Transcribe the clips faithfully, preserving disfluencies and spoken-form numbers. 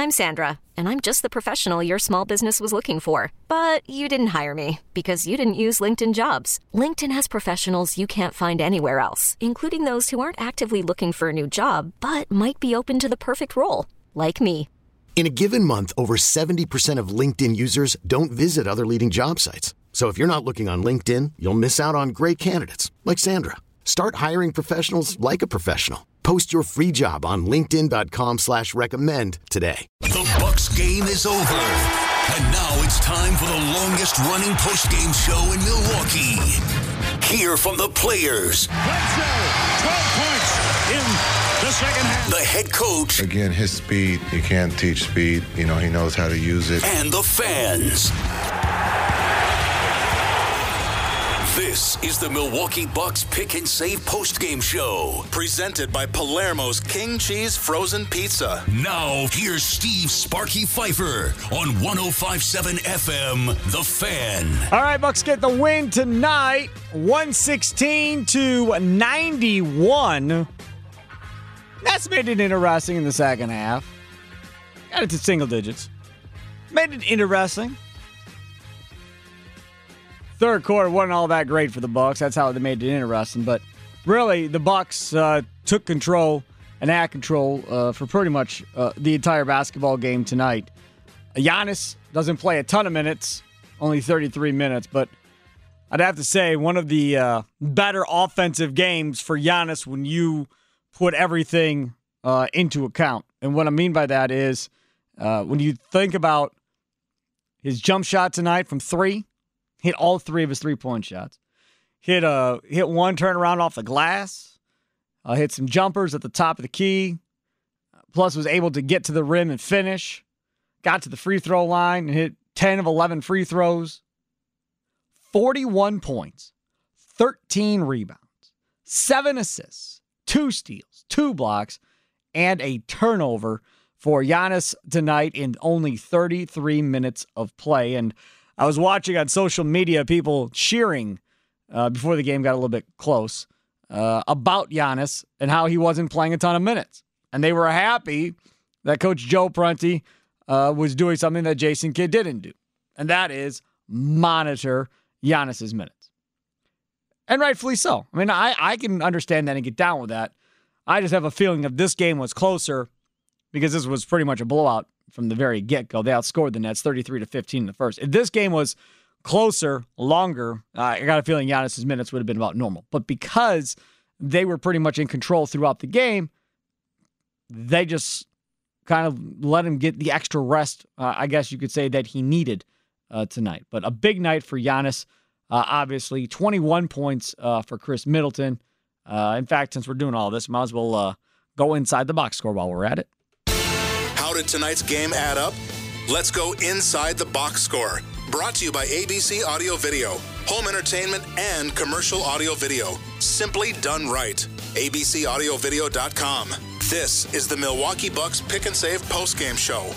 I'm Sandra, and I'm just the professional your small business was looking for. But you didn't hire me because you didn't use LinkedIn Jobs. LinkedIn has professionals you can't find anywhere else, including those who aren't actively looking for a new job, but might be open to the perfect role, like me. In a given month, over seventy percent of LinkedIn users don't visit other leading job sites. So if you're not looking on LinkedIn, you'll miss out on great candidates like Sandra. Start hiring professionals like a professional. Post your free job on linkedin.com slash recommend today. The Bucks game is over. And now it's time for the longest running post-game show in Milwaukee. Hear from the players. Bledsoe, twelve points in the second half. The head coach. Again, his speed, you can't teach speed. You know, he knows how to use it. And the fans. This is the Milwaukee Bucks Pick and Save postgame show. Presented by Palermo's King Cheese Frozen Pizza. Now, here's Steve Sparky Pfeiffer on one oh five point seven F M, The Fan. All right, Bucks get the win tonight, one sixteen to ninety-one. That's made it interesting in the second half. Got it to single digits. Made it interesting. Third quarter wasn't all that great for the Bucks. That's how they made it interesting. But really, the Bucks uh, took control and had control uh, for pretty much uh, the entire basketball game tonight. Giannis doesn't play a ton of minutes, only thirty-three minutes. But I'd have to say one of the uh, better offensive games for Giannis when you put everything uh, into account. And what I mean by that is uh, when you think about his jump shot tonight from three, hit all three of his three-point shots. Hit a hit one turnaround off the glass. Uh, hit some jumpers at the top of the key. Plus was able to get to the rim and finish. Got to the free throw line and hit ten of eleven free throws. forty-one points. thirteen rebounds. seven assists. two steals. two blocks. And a turnover for Giannis tonight in only thirty-three minutes of play. And I was watching on social media people cheering uh, before the game got a little bit close uh, about Giannis and how he wasn't playing a ton of minutes. And they were happy that Coach Joe Prunty uh, was doing something that Jason Kidd didn't do. And that is monitor Giannis's minutes. And rightfully so. I mean, I, I can understand that and get down with that. I just have a feeling if this game was closer, because this was pretty much a blowout from the very get-go. They outscored the Nets thirty-three to fifteen in the first. If this game was closer, longer, uh, I got a feeling Giannis's minutes would have been about normal. But because they were pretty much in control throughout the game, they just kind of let him get the extra rest, uh, I guess you could say, that he needed uh, tonight. But a big night for Giannis, uh, obviously. twenty-one points uh, for Chris Middleton. Uh, in fact, since we're doing all this, might as well uh, go inside the box score while we're at it. How did tonight's game add up? Let's go inside the box score. Brought to you by A B C Audio Video. Home entertainment and commercial audio video. Simply done right. A B C audio video dot com. This is the Milwaukee Bucks Pick and Save postgame show.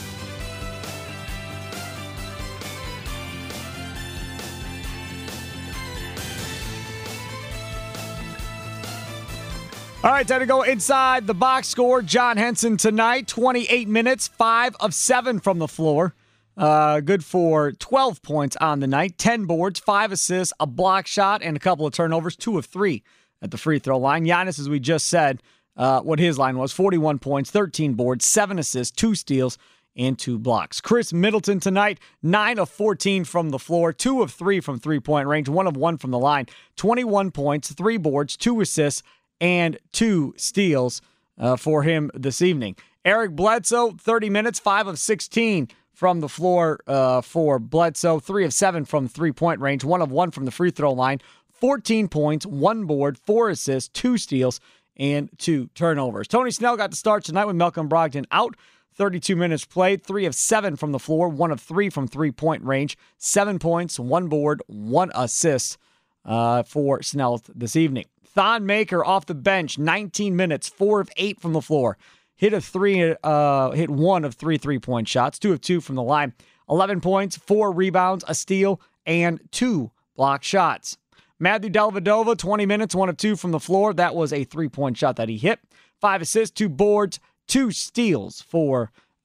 All right, time to go inside the box score. John Henson tonight, twenty-eight minutes, five of seven from the floor. Uh, good for twelve points on the night, ten boards, five assists, a block shot, and a couple of turnovers, two of three at the free throw line. Giannis, as we just said, uh, what his line was, forty-one points, thirteen boards, seven assists, two steals, and two blocks. Chris Middleton tonight, nine of fourteen from the floor, two of three from three-point range, one of one from the line, twenty-one points, three boards, two assists, and two steals uh, for him this evening. Eric Bledsoe, thirty minutes, five of sixteen from the floor uh, for Bledsoe, three of seven from three-point range, one of one from the free throw line, fourteen points, one board, four assists, two steals, and two turnovers. Tony Snell got the start tonight with Malcolm Brogdon out. thirty-two minutes played, three of seven from the floor, one of three from three-point range, seven points, one board, one assist uh, for Snell this evening. Thon Maker off the bench, nineteen minutes, four of eight from the floor. Hit a three, uh, hit one of three three-point shots, two of two from the line. eleven points, four rebounds, a steal, and two block shots. Matthew Dellavedova, twenty minutes, one of two from the floor. That was a three-point shot that he hit. Five assists, two boards, two steals for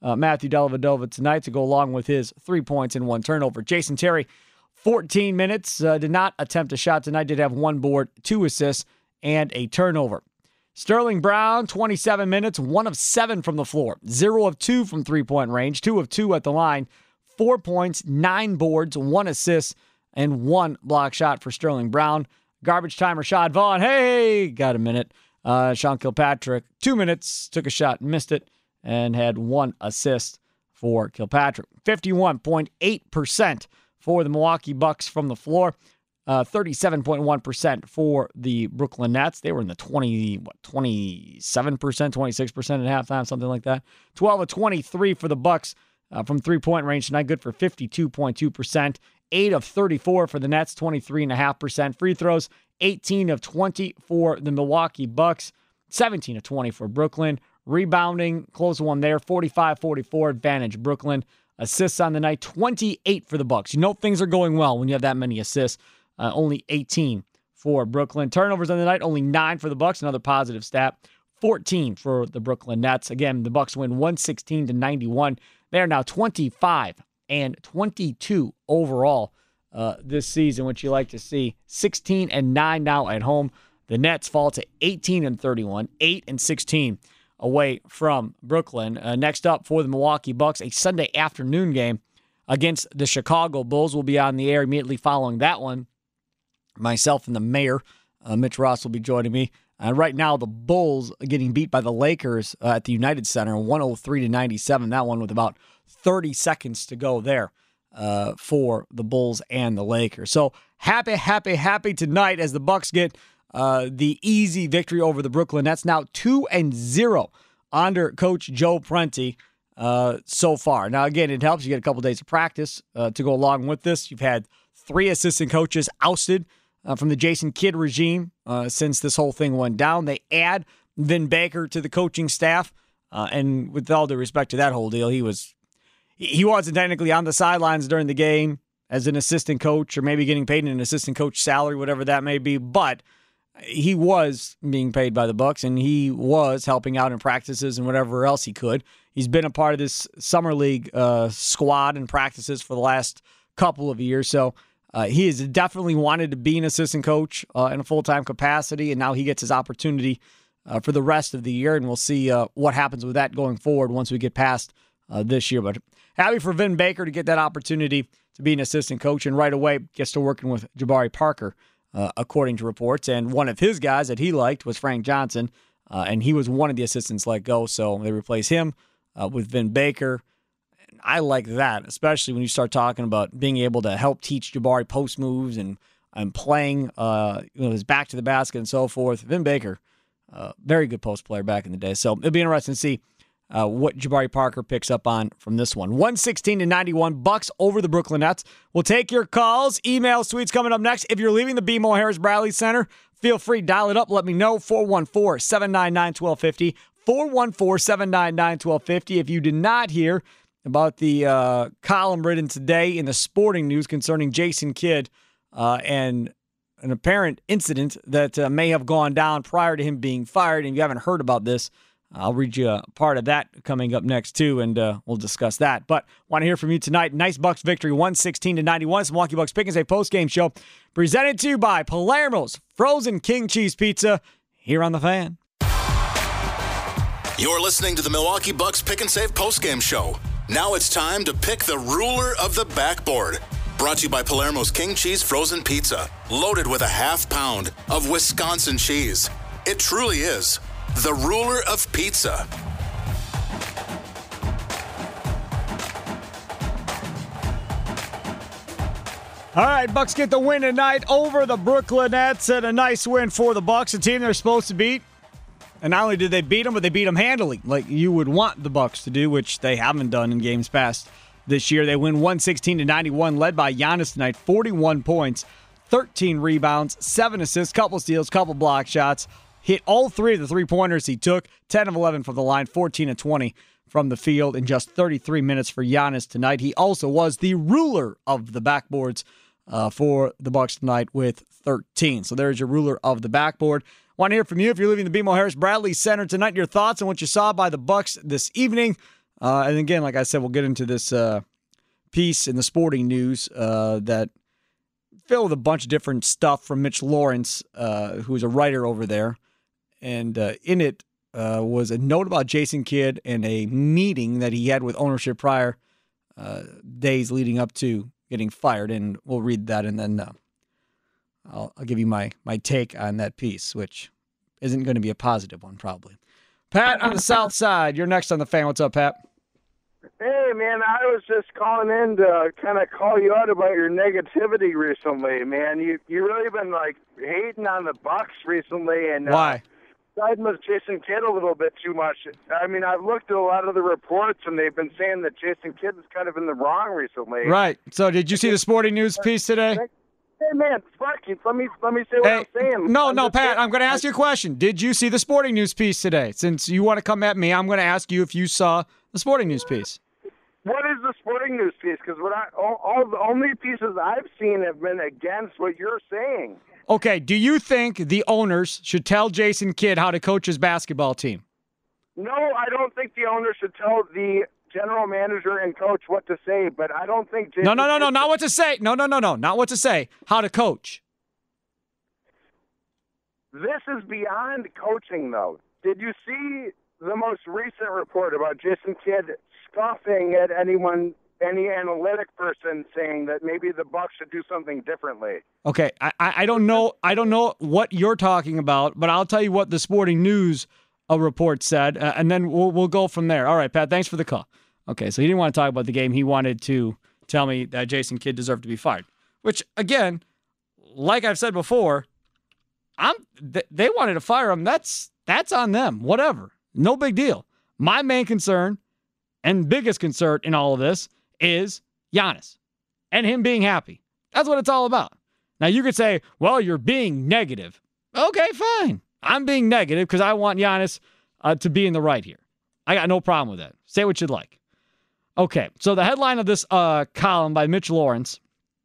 uh, Matthew Dellavedova tonight to go along with his three points and one turnover. Jason Terry, fourteen minutes, uh, did not attempt a shot tonight, did have one board, two assists, and a turnover. Sterling Brown, twenty-seven minutes, one of seven from the floor, zero of two from three-point range, two of two at the line, four points, nine boards, one assist, and one block shot for Sterling Brown. Garbage time, Rashad Vaughn, hey, got a minute. Uh, Sean Kilpatrick, two minutes, took a shot, missed it, and had one assist for Kilpatrick. fifty-one point eight percent for the Milwaukee Bucks from the floor. Uh, thirty-seven point one percent for the Brooklyn Nets. They were in the twenty, what, twenty-seven percent, twenty-six percent at halftime, something like that. twelve of twenty-three for the Bucks uh, from three-point range tonight, good for fifty-two point two percent. eight of thirty-four for the Nets, twenty-three point five percent. Free throws, eighteen of twenty for the Milwaukee Bucks, seventeen of twenty for Brooklyn. Rebounding, close one there, forty-five forty-four, advantage Brooklyn. Assists on the night, twenty-eight for the Bucks. You know things are going well when you have that many assists. Uh, only eighteen for Brooklyn. Turnovers on the night, only nine for the Bucks. Another positive stat. fourteen for the Brooklyn Nets. Again, the Bucks win one sixteen to ninety-one. They are now twenty-five and twenty-two overall uh, this season, which you like to see. sixteen and nine now at home. The Nets fall to eighteen and thirty-one, eight and sixteen away from Brooklyn. Uh, next up for the Milwaukee Bucks, a Sunday afternoon game against the Chicago Bulls. Will be on the air immediately following that one. Myself and the mayor, uh, Mitch Ross, will be joining me. Uh, right now, the Bulls are getting beat by the Lakers uh, at the United Center, one oh three to ninety-seven. That one with about thirty seconds to go there uh, for the Bulls and the Lakers. So happy, happy, happy tonight as the Bucks get uh, the easy victory over the Brooklyn Nets. Now two and zero under Coach Joe Prunty uh, so far. Now again, it helps you get a couple days of practice uh, to go along with this. You've had three assistant coaches ousted Uh, from the Jason Kidd regime uh, since this whole thing went down. They add Vin Baker to the coaching staff, uh, and with all due respect to that whole deal, he was he wasn't technically on the sidelines during the game as an assistant coach or maybe getting paid an assistant coach salary, whatever that may be, but he was being paid by the Bucks, and he was helping out in practices and whatever else he could. He's been a part of this summer league uh, squad and practices for the last couple of years, so Uh, he has definitely wanted to be an assistant coach uh, in a full-time capacity, and now he gets his opportunity uh, for the rest of the year, and we'll see uh, what happens with that going forward once we get past uh, this year. But happy for Vin Baker to get that opportunity to be an assistant coach, and right away gets to working with Jabari Parker, uh, according to reports. And one of his guys that he liked was Frank Johnson, uh, and he was one of the assistants let go, so they replace him uh, with Vin Baker. I like that, especially when you start talking about being able to help teach Jabari post moves and, and playing uh, you know, his back to the basket and so forth. Vin Baker, uh, very good post player back in the day. So it'll be interesting to see uh, what Jabari Parker picks up on from this one. one sixteen to ninety-one, Bucks over the Brooklyn Nets. We'll take your calls, emails, tweets coming up next. If you're leaving the B M O Harris Bradley Center, feel free, dial it up. Let me know, four one four, seven nine nine, one two five zero, four one four, seven nine nine, one two five zero. If you did not hear about the uh, column written today in the Sporting News concerning Jason Kidd uh, and an apparent incident that uh, may have gone down prior to him being fired, and you haven't heard about this, I'll read you a part of that coming up next, too, and uh, we'll discuss that. But want to hear from you tonight. Nice Bucks victory, one sixteen to ninety-one. It's Milwaukee Bucks Pick and Save postgame show presented to you by Palermo's Frozen King Cheese Pizza here on The Fan. You're listening to the Milwaukee Bucks Pick and Save postgame show. Now it's time to pick the ruler of the backboard. Brought to you by Palermo's King Cheese Frozen Pizza, loaded with a half pound of Wisconsin cheese. It truly is the ruler of pizza. All right, Bucks get the win tonight over the Brooklyn Nets, and a nice win for the Bucks, a team they're supposed to beat. And not only did they beat them, but they beat them handily, like you would want the Bucks to do, which they haven't done in games past this year. They win one sixteen to ninety-one, led by Giannis tonight, forty-one points, thirteen rebounds, seven assists, couple steals, couple block shots. Hit all three of the three-pointers he took, ten of eleven from the line, fourteen of twenty from the field in just thirty-three minutes for Giannis tonight. He also was the ruler of the backboards uh, for the Bucks tonight with thirteen. So there's your ruler of the backboard. Want to hear from you if you're leaving the B M O Harris Bradley Center tonight. Your thoughts on what you saw by the Bucks this evening. Uh, and again, like I said, we'll get into this uh, piece in the Sporting News uh, that filled with a bunch of different stuff from Mitch Lawrence, uh, who's a writer over there. And uh, in it uh, was a note about Jason Kidd and a meeting that he had with ownership prior uh, days leading up to getting fired. And we'll read that, and then uh, I'll, I'll give you my, my take on that piece, which isn't going to be a positive one, probably. Pat on the South Side, you're next on the Fan. What's up, Pat? Hey, man, I was just calling in to kind of call you out about your negativity recently, man. You you really been, like, hating on the Bucks recently. And, Why? Uh, siding with Jason Kidd a little bit too much. I mean, I've looked at a lot of the reports, and they've been saying that Jason Kidd is kind of in the wrong recently. Right. So did you see the Sporting News piece today? Hey, man, fuck you. Let me, let me say what Hey, I'm saying. no, I'm no, just Pat, saying- I'm going to ask you a question. Did you see the Sporting News piece today? Since you want to come at me, I'm going to ask you if you saw the Sporting News piece. What is the Sporting News piece? Because what I all, all the only pieces I've seen have been against what you're saying. Okay, do you think the owners should tell Jason Kidd how to coach his basketball team? No, I don't think the owner should tell the general manager and coach what to say, but I don't think Jason No, no, no, no, Kidd- not what to say. No, no, no, no, not what to say. How to coach. This is beyond coaching, though. Did you see the most recent report about Jason Kidd scoffing at anyone, any analytic person, saying that maybe the Bucks should do something differently? Okay, I, I don't know. I don't know what you're talking about, but I'll tell you what the Sporting News uh, report said, uh, and then we'll we'll go from there. All right, Pat. Thanks for the call. Okay, so he didn't want to talk about the game. He wanted to tell me that Jason Kidd deserved to be fired. Which, again, like I've said before, I'm th- they wanted to fire him. That's that's on them. Whatever. No big deal. My main concern and biggest concern in all of this is Giannis and him being happy. That's what it's all about. Now, you could say, well, you're being negative. Okay, fine. I'm being negative because I want Giannis uh, to be in the right here. I got no problem with that. Say what you'd like. Okay, so the headline of this uh, column by Mitch Lawrence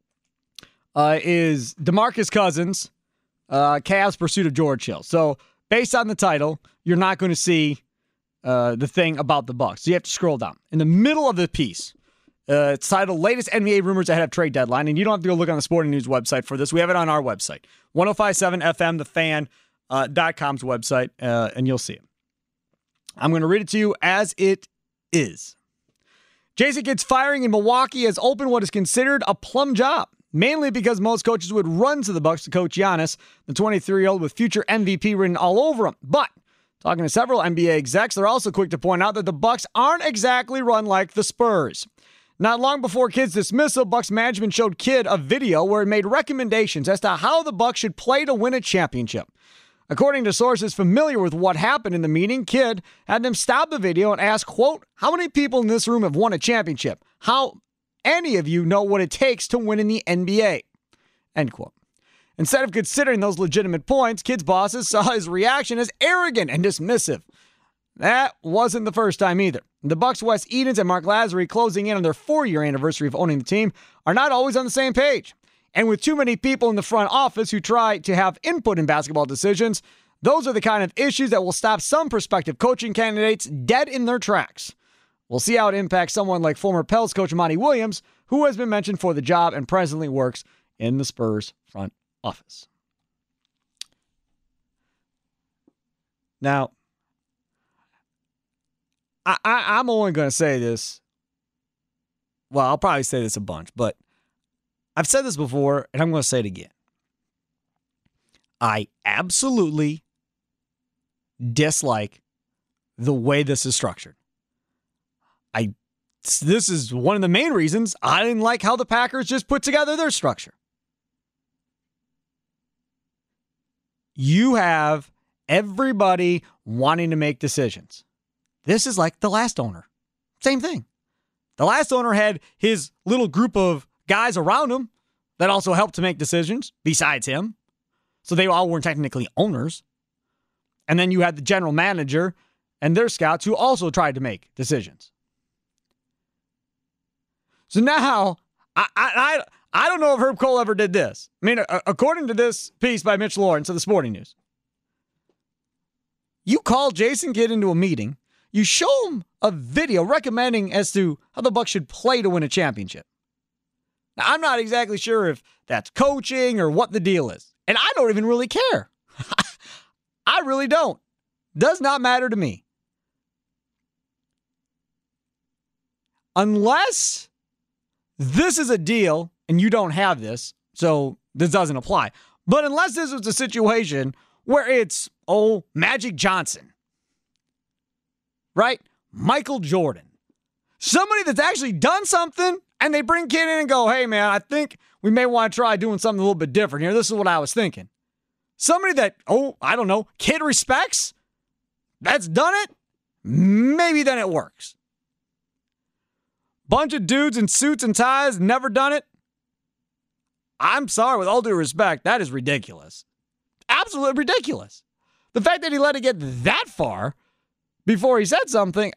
uh, is DeMarcus Cousins, uh, Cavs' pursuit of George Hill. So, based on the title, you're not going to see uh, the thing about the Bucks. So you have to scroll down. In the middle of the piece, uh, it's titled Latest N B A Rumors Ahead of Trade Deadline. And you don't have to go look on the Sporting News website for this. We have it on our website, ten fifty-seven F M, the fan dot com's website, uh, and you'll see it. I'm going to read it to you as it is. Jason Kidd's firing in Milwaukee has opened what is considered a plum job, mainly because most coaches would run to the Bucks to coach Giannis, the twenty-three-year-old with future M V P written all over him. But talking to several N B A execs, they're also quick to point out that the Bucks aren't exactly run like the Spurs. Not long before Kidd's dismissal, Bucks management showed Kidd a video where it made recommendations as to how the Bucks should play to win a championship. According to sources familiar with what happened in the meeting, Kidd had them stop the video and ask, quote, how many people in this room have won a championship? How any of you know what it takes to win in the N B A? End quote. Instead of considering those legitimate points, Kidd's bosses saw his reaction as arrogant and dismissive. That wasn't the first time either. The Bucks' Wes Edens and Mark Lazary, closing in on their four-year anniversary of owning the team, are not always on the same page. And with too many people in the front office who try to have input in basketball decisions, those are the kind of issues that will stop some prospective coaching candidates dead in their tracks. We'll see how it impacts someone like former Pels coach Monty Williams, who has been mentioned for the job and presently works in the Spurs front office. Now, I, I, I'm only going to say this. Well, I'll probably say this a bunch, but I've said this before, and I'm going to say it again. I absolutely dislike the way this is structured. I this is one of the main reasons I didn't like how the Packers just put together their structure. You have everybody wanting to make decisions. This is like the last owner. Same thing. The last owner had his little group of guys around him that also helped to make decisions besides him. So they all weren't technically owners. And then you had the general manager and their scouts who also tried to make decisions. So now, I I I don't know if Herb Cole ever did this. I mean, according to this piece by Mitch Lawrence of the Sporting News, you call Jason Kidd into a meeting, you show them a video recommending as to how the Bucks should play to win a championship. Now, I'm not exactly sure if that's coaching or what the deal is. And I don't even really care. I really don't. Does not matter to me. Unless this is a deal, and you don't have this, so this doesn't apply. But unless this was a situation where it's, oh, Magic Johnson, right? Michael Jordan. Somebody that's actually done something, and they bring Kid in and go, hey, man, I think we may want to try doing something a little bit different here. This is what I was thinking. Somebody that, oh, I don't know, Kid respects, that's done it, maybe then it works. Bunch of dudes in suits and ties, never done it. I'm sorry, with all due respect, that is ridiculous. Absolutely ridiculous. The fact that he let it get that far before he said something,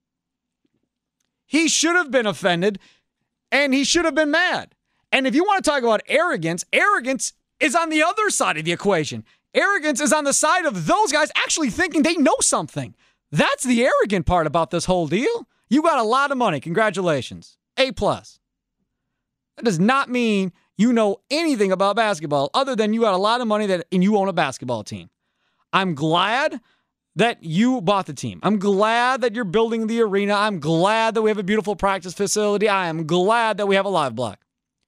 he should have been offended and he should have been mad. And if you want to talk about arrogance, arrogance is on the other side of the equation. Arrogance is on the side of those guys actually thinking they know something. That's the arrogant part about this whole deal. You got a lot of money. Congratulations. A plus. That does not mean you know anything about basketball other than you got a lot of money that and you own a basketball team. I'm glad that you bought the team. I'm glad that you're building the arena. I'm glad that we have a beautiful practice facility. I am glad that we have a live block.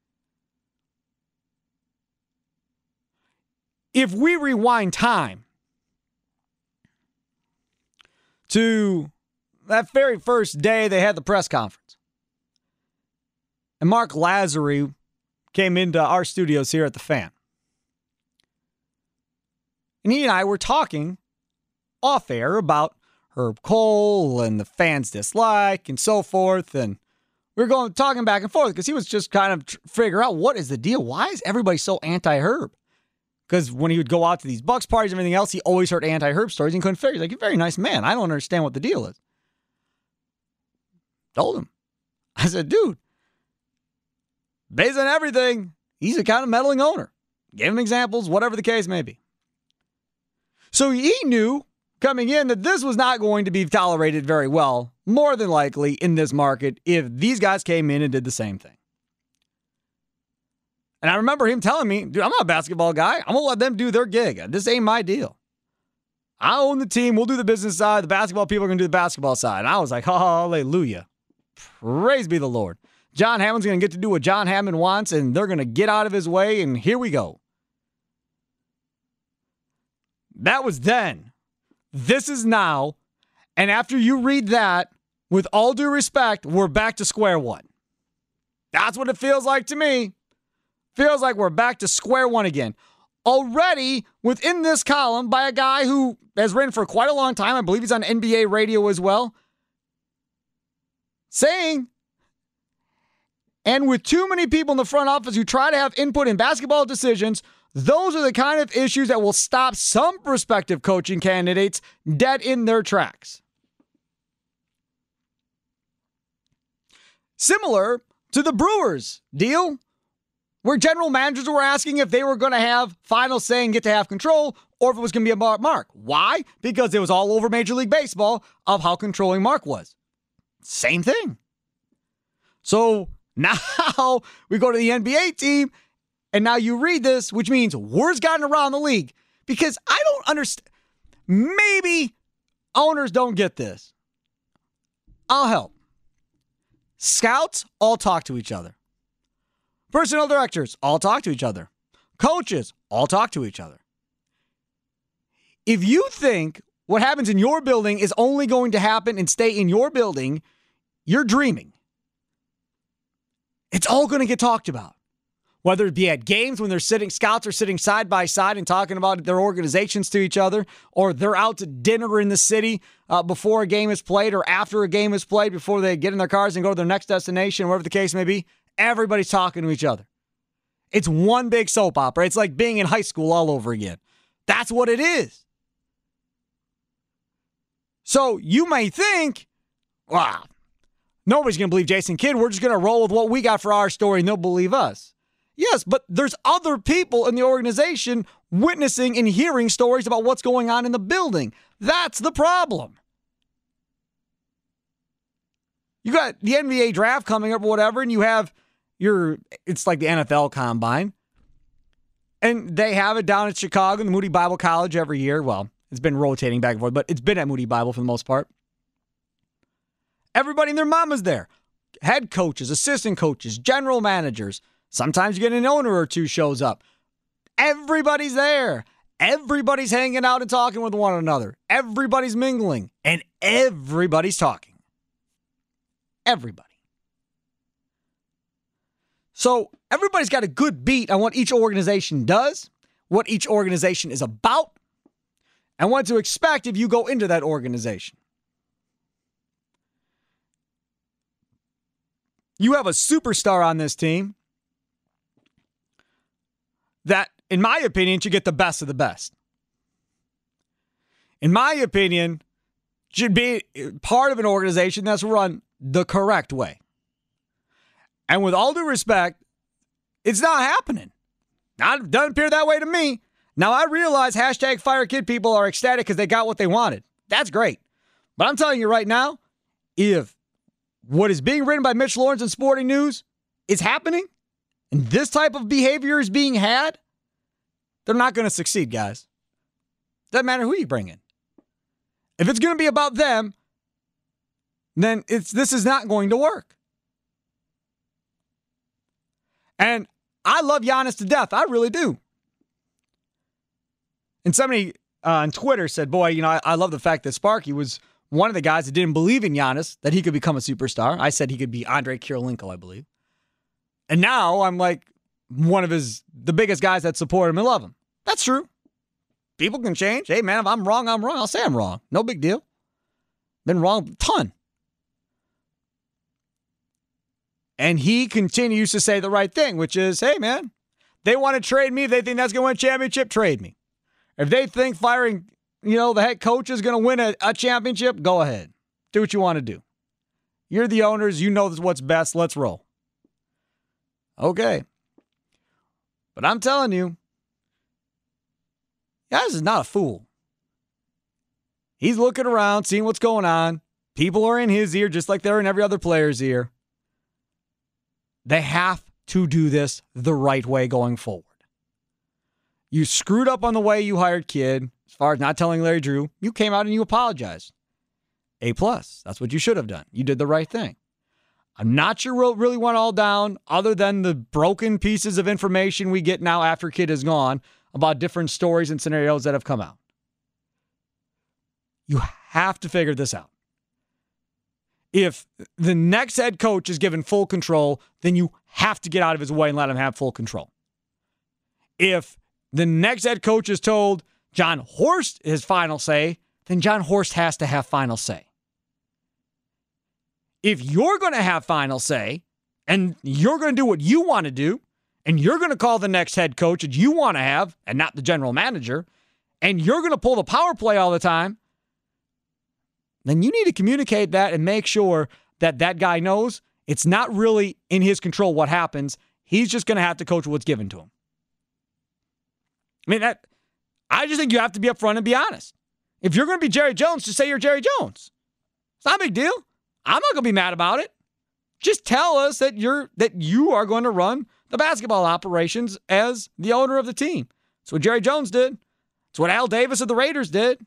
If we rewind time to that very first day they had the press conference, and Mark Lazary came into our studios here at the Fan, and he and I were talking off air about Herb Cole and the fans' dislike and so forth, and we were going talking back and forth because he was just kind of tr- figure out what is the deal. Why is everybody so anti-Herb? Because when he would go out to these Bucks parties and everything else, he always heard anti-Herb stories and couldn't figure. He's like, you're a very nice man. I don't understand what the deal is. Told him. I said, dude, based on everything, he's a kind of meddling owner. Gave him examples, whatever the case may be. So he knew coming in that this was not going to be tolerated very well, more than likely in this market, if these guys came in and did the same thing. And I remember him telling me, dude, I'm not a basketball guy. I'm going to let them do their gig. This ain't my deal. I own the team. We'll do the business side. The basketball people are going to do the basketball side. And I was like, hallelujah. Praise be the Lord. John Hammond's going to get to do what John Hammond wants, and they're going to get out of his way, and here we go. That was then. This is now. And after you read that, with all due respect, we're back to square one. That's what it feels like to me. Feels like we're back to square one again. Already within this column by a guy who has written for quite a long time. I believe he's on N B A radio as well. Saying, and with too many people in the front office who try to have input in basketball decisions, those are the kind of issues that will stop some prospective coaching candidates dead in their tracks. Similar to the Brewers deal, where general managers were asking if they were going to have final say and get to have control, or if it was going to be about Mark. Why? Because it was all over Major League Baseball of how controlling Mark was. Same thing. So now we go to the N B A team, and now you read this, which means word's gotten around the league. Because I don't understand. Maybe owners don't get this. I'll help. Scouts all talk to each other. Personnel directors all talk to each other. Coaches all talk to each other. If you think what happens in your building is only going to happen and stay in your building, you're dreaming. It's all going to get talked about. Whether it be at games when they're sitting, scouts are sitting side by side and talking about their organizations to each other, or they're out to dinner in the city uh, before a game is played or after a game is played, before they get in their cars and go to their next destination, wherever the case may be. Everybody's talking to each other. It's one big soap opera. It's like being in high school all over again. That's what it is. So you may think, wow, nobody's going to believe Jason Kidd. We're just going to roll with what we got for our story and they'll believe us. Yes, but there's other people in the organization witnessing and hearing stories about what's going on in the building. That's the problem. You got the N B A draft coming up or whatever, and you have your, it's like the N F L combine. And they have it down at Chicago in the Moody Bible College every year. Well, it's been rotating back and forth, but it's been at Moody Bible for the most part. Everybody and their mama's there. Head coaches, assistant coaches, general managers. Sometimes you get an owner or two shows up. Everybody's there. Everybody's hanging out and talking with one another. Everybody's mingling. And everybody's talking. Everybody. So everybody's got a good beat on what each organization does, what each organization is about, and what to expect if you go into that organization. You have a superstar on this team that, in my opinion, should get the best of the best. In my opinion, should be part of an organization that's run the correct way. And with all due respect, it's not happening. Not, doesn't appear that way to me. Now, I realize hashtag Fire Kid people are ecstatic because they got what they wanted. That's great. But I'm telling you right now, if what is being written by Mitch Lawrence in Sporting News is happening, and this type of behavior is being had, they're not going to succeed, guys. Doesn't matter who you bring in. If it's going to be about them, then it's this is not going to work. And I love Giannis to death. I really do. And somebody uh, on Twitter said, boy, you know, I, I love the fact that Sparky was one of the guys that didn't believe in Giannis, that he could become a superstar. I said he could be Andre Kirilenko, I believe. And now I'm like one of his, the biggest guys that support him and love him. That's true. People can change. Hey, man, if I'm wrong, I'm wrong. I'll say I'm wrong. No big deal. Been wrong a ton. And he continues to say the right thing, which is, hey, man, they want to trade me. If they think that's going to win a championship, trade me. If they think firing, you know, the head coach is going to win a, a championship, go ahead. Do what you want to do. You're the owners. You know what's best. Let's roll. Okay. But I'm telling you, Giannis is not a fool. He's looking around, seeing what's going on. People are in his ear just like they're in every other player's ear. They have to do this the right way going forward. You screwed up on the way you hired Kidd. As far as not telling Larry Drew, you came out and you apologized. A plus. That's what you should have done. You did the right thing. I'm not sure what really went all down other than the broken pieces of information we get now after Kidd is gone about different stories and scenarios that have come out. You have to figure this out. If the next head coach is given full control, then you have to get out of his way and let him have full control. If the next head coach is told John Horst his final say, then John Horst has to have final say. If you're going to have final say, and you're going to do what you want to do, and you're going to call the next head coach that you want to have, and not the general manager, and you're going to pull the power play all the time, then you need to communicate that and make sure that that guy knows it's not really in his control what happens. He's just going to have to coach what's given to him. I mean, that I just think you have to be upfront and be honest. If you're going to be Jerry Jones, just say you're Jerry Jones. It's not a big deal. I'm not going to be mad about it. Just tell us that you're that you are going to run the basketball operations as the owner of the team. That's what Jerry Jones did. It's what Al Davis of the Raiders did.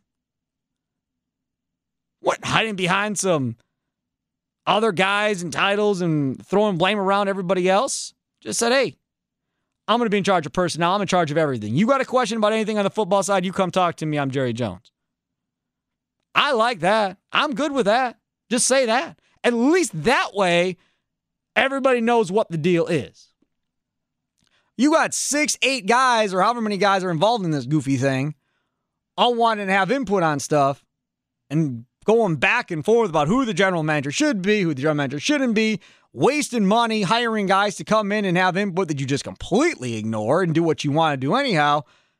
What, hiding behind some other guys and titles and throwing blame around everybody else? Just said, hey, I'm going to be in charge of personnel. I'm in charge of everything. You got a question about anything on the football side, you come talk to me. I'm Jerry Jones. I like that. I'm good with that. Just say that. At least that way, everybody knows what the deal is. You got six, eight guys, or however many guys are involved in this goofy thing, all wanting to have input on stuff and going back and forth about who the general manager should be, who the general manager shouldn't be, wasting money, hiring guys to come in and have input that you just completely ignore and do what you want to do anyhow.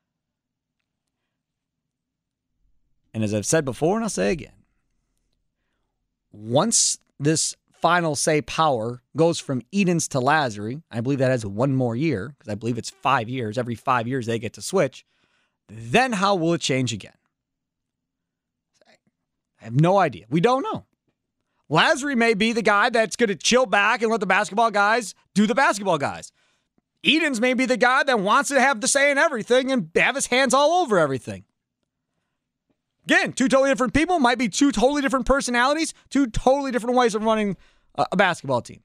And as I've said before, and I'll say again, once this final say power goes from Edens to Lazary, I believe that has one more year, because I believe it's five years. Every five years they get to switch. Then how will it change again? I have no idea. We don't know. Lasry may be the guy that's going to chill back and let the basketball guys do the basketball guys. Edens may be the guy that wants to have the say in everything and have his hands all over everything. Again, two totally different people, might be two totally different personalities, two totally different ways of running a, a basketball team.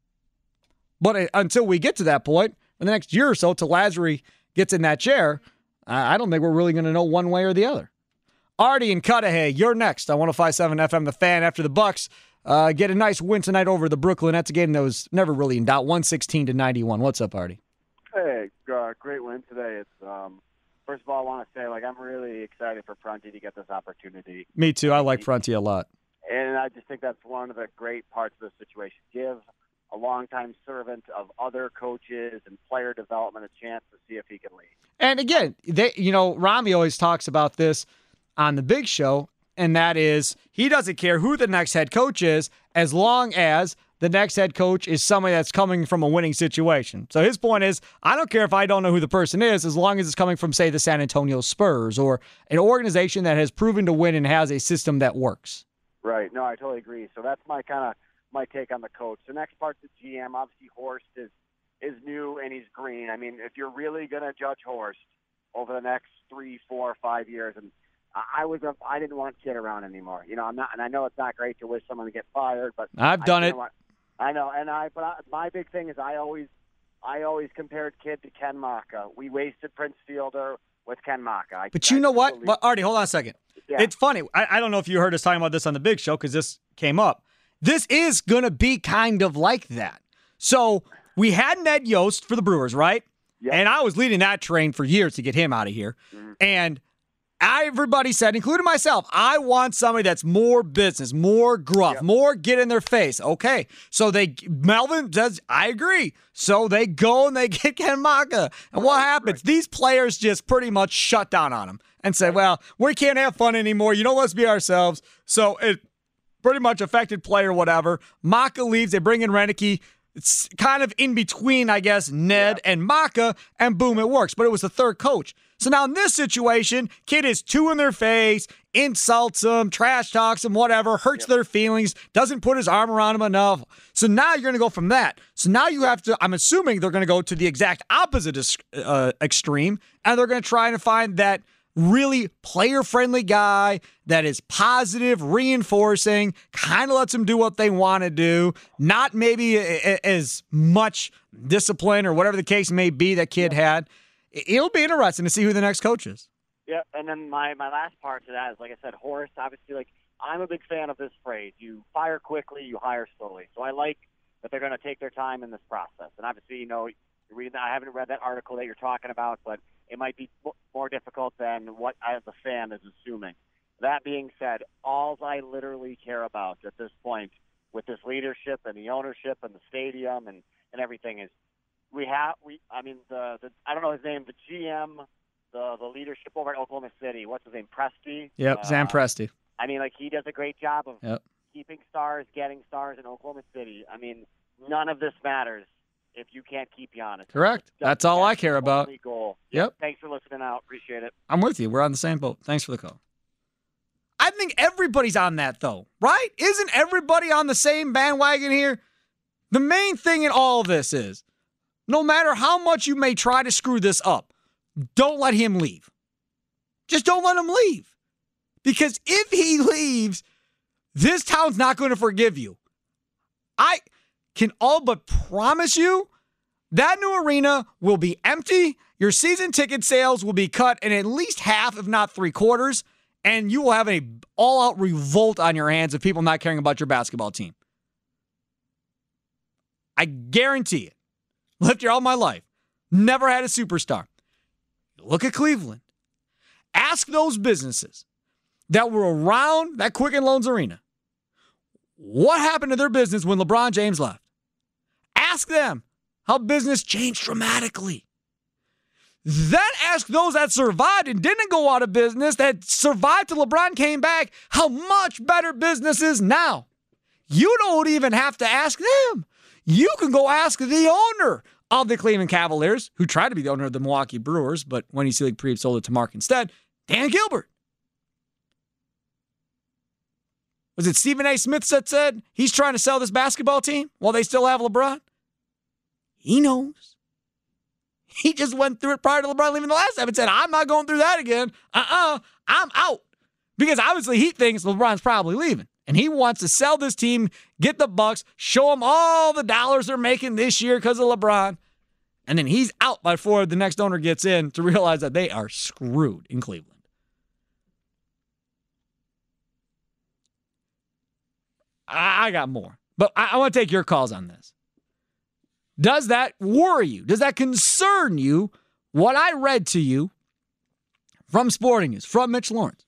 But uh, until we get to that point, in the next year or so, till Lasry gets in that chair, uh, I don't think we're really going to know one way or the other. Artie and Cudahy, you're next on one oh five point seven F M, The Fan, after the Bucks uh, get a nice win tonight over the Brooklyn Nets, a game that was never really in doubt, one sixteen to ninety-one. What's up, Artie? Hey, uh, great win today. It's um, first of all, I want to say, like, I'm really excited for Prunty to get this opportunity. Me too. I like Prunty a lot. And I just think that's one of the great parts of the situation. Give a longtime servant of other coaches and player development a chance to see if he can lead. And again, they, you know, Rami always talks about this on the Big Show, and that is he doesn't care who the next head coach is as long as the next head coach is somebody that's coming from a winning situation. So his point is, I don't care if I don't know who the person is, as long as it's coming from, say, the San Antonio Spurs or an organization that has proven to win and has a system that works. Right. No, I totally agree. So that's my kind of my take on the coach. The next part's the G M. Obviously, Horst is is new and he's green. I mean, if you're really going to judge Horst over the next three, four, five years, and I was a, I didn't want Kid around anymore. You know, I'm not, and I know it's not great to wish someone to get fired, but I've done I it. Want, I know, and I. But I, my big thing is I always, I always compared Kid to Ken Maka. We wasted Prince Fielder with Ken Maka. I, but you I know what? believe- But Artie, hold on a second. Yeah. It's funny. I, I don't know if you heard us talking about this on the Big Show because this came up. This is going to be kind of like that. So we had Ned Yost for the Brewers, right? Yep. And I was leading that train for years to get him out of here. Mm-hmm. And everybody said, including myself, I want somebody that's more business, more gruff, yep. more get in their face. Okay. So they, Melvin does, I agree. So they go and they get Ken Maka. And what happens? Right. These players just pretty much shut down on him and say, right. well, we can't have fun anymore. You know, let's be ourselves. So it pretty much affected play or whatever. Maka leaves. They bring in Renicky. It's kind of in between, I guess, Ned yeah. and Maka, and boom, it works. But it was the third coach. So now in this situation, Kid is two in their face, insults them, trash talks them, whatever, hurts yep. their feelings, doesn't put his arm around them enough. So now you're going to go from that. So now you have to, I'm assuming they're going to go to the exact opposite uh, extreme, and they're going to try and find that really player-friendly guy that is positive, reinforcing, kind of lets them do what they want to do, not maybe a, a, as much discipline or whatever the case may be that Kid yeah. had. It'll be interesting to see who the next coach is. Yeah, and then my, my last part to that is, like I said, Horst, obviously, like, I'm a big fan of this phrase. You fire quickly, you hire slowly. So I like that they're going to take their time in this process. And obviously, you know, you're reading, I haven't read that article that you're talking about, but it might be more difficult than what I, as a fan, is assuming. That being said, all I literally care about at this point with this leadership and the ownership and the stadium and, and everything is we have, we. I mean, the, the I don't know his name, the G M, the the leadership over at Oklahoma City. What's his name? Presti? Yep, uh, Sam Presti. I mean, like, he does a great job of yep. keeping stars, getting stars in Oklahoma City. I mean, none of this matters if you can't keep Giannis. Correct. That's all I care about. Goal. Yep. Thanks for listening out. Appreciate it. I'm with you. We're on the same boat. Thanks for the call. I think everybody's on that, though, right? Isn't everybody on the same bandwagon here? The main thing in all of this is, no matter how much you may try to screw this up, don't let him leave. Just don't let him leave. Because if he leaves, this town's not going to forgive you. I can all but promise you that new arena will be empty. Your season ticket sales will be cut in at least half, if not three quarters, and you will have an all-out revolt on your hands of people not caring about your basketball team. I guarantee it. Lived here all my life. Never had a superstar. Look at Cleveland. Ask those businesses that were around that Quicken Loans Arena what happened to their business when LeBron James left. Ask them how business changed dramatically. Then ask those that survived and didn't go out of business, that survived till LeBron came back, how much better business is now. You don't even have to ask them. You can go ask the owner of the Cleveland Cavaliers, who tried to be the owner of the Milwaukee Brewers, but when he's League Pre sold it to Mark instead, Dan Gilbert. Was it Stephen A. Smith that said he's trying to sell this basketball team while they still have LeBron? He knows. He just went through it prior to LeBron leaving the last time and said, I'm not going through that again. Uh-uh, I'm out. Because obviously he thinks LeBron's probably leaving. And he wants to sell this team, get the Bucks, show them all the dollars they're making this year because of LeBron. And then he's out before the next owner gets in to realize that they are screwed in Cleveland. I got more. But I, I want to take your calls on this. Does that worry you? Does that concern you? What I read to you from Sporting News, from Mitch Lawrence.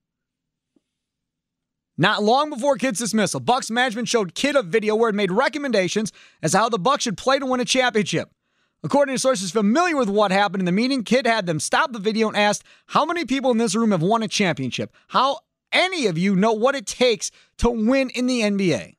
Not long before Kidd's dismissal, Bucks management showed Kidd a video where it made recommendations as to how the Bucks should play to win a championship. According to sources familiar with what happened in the meeting, Kidd had them stop the video and asked, how many people in this room have won a championship? How any of you know what it takes to win in the N B A?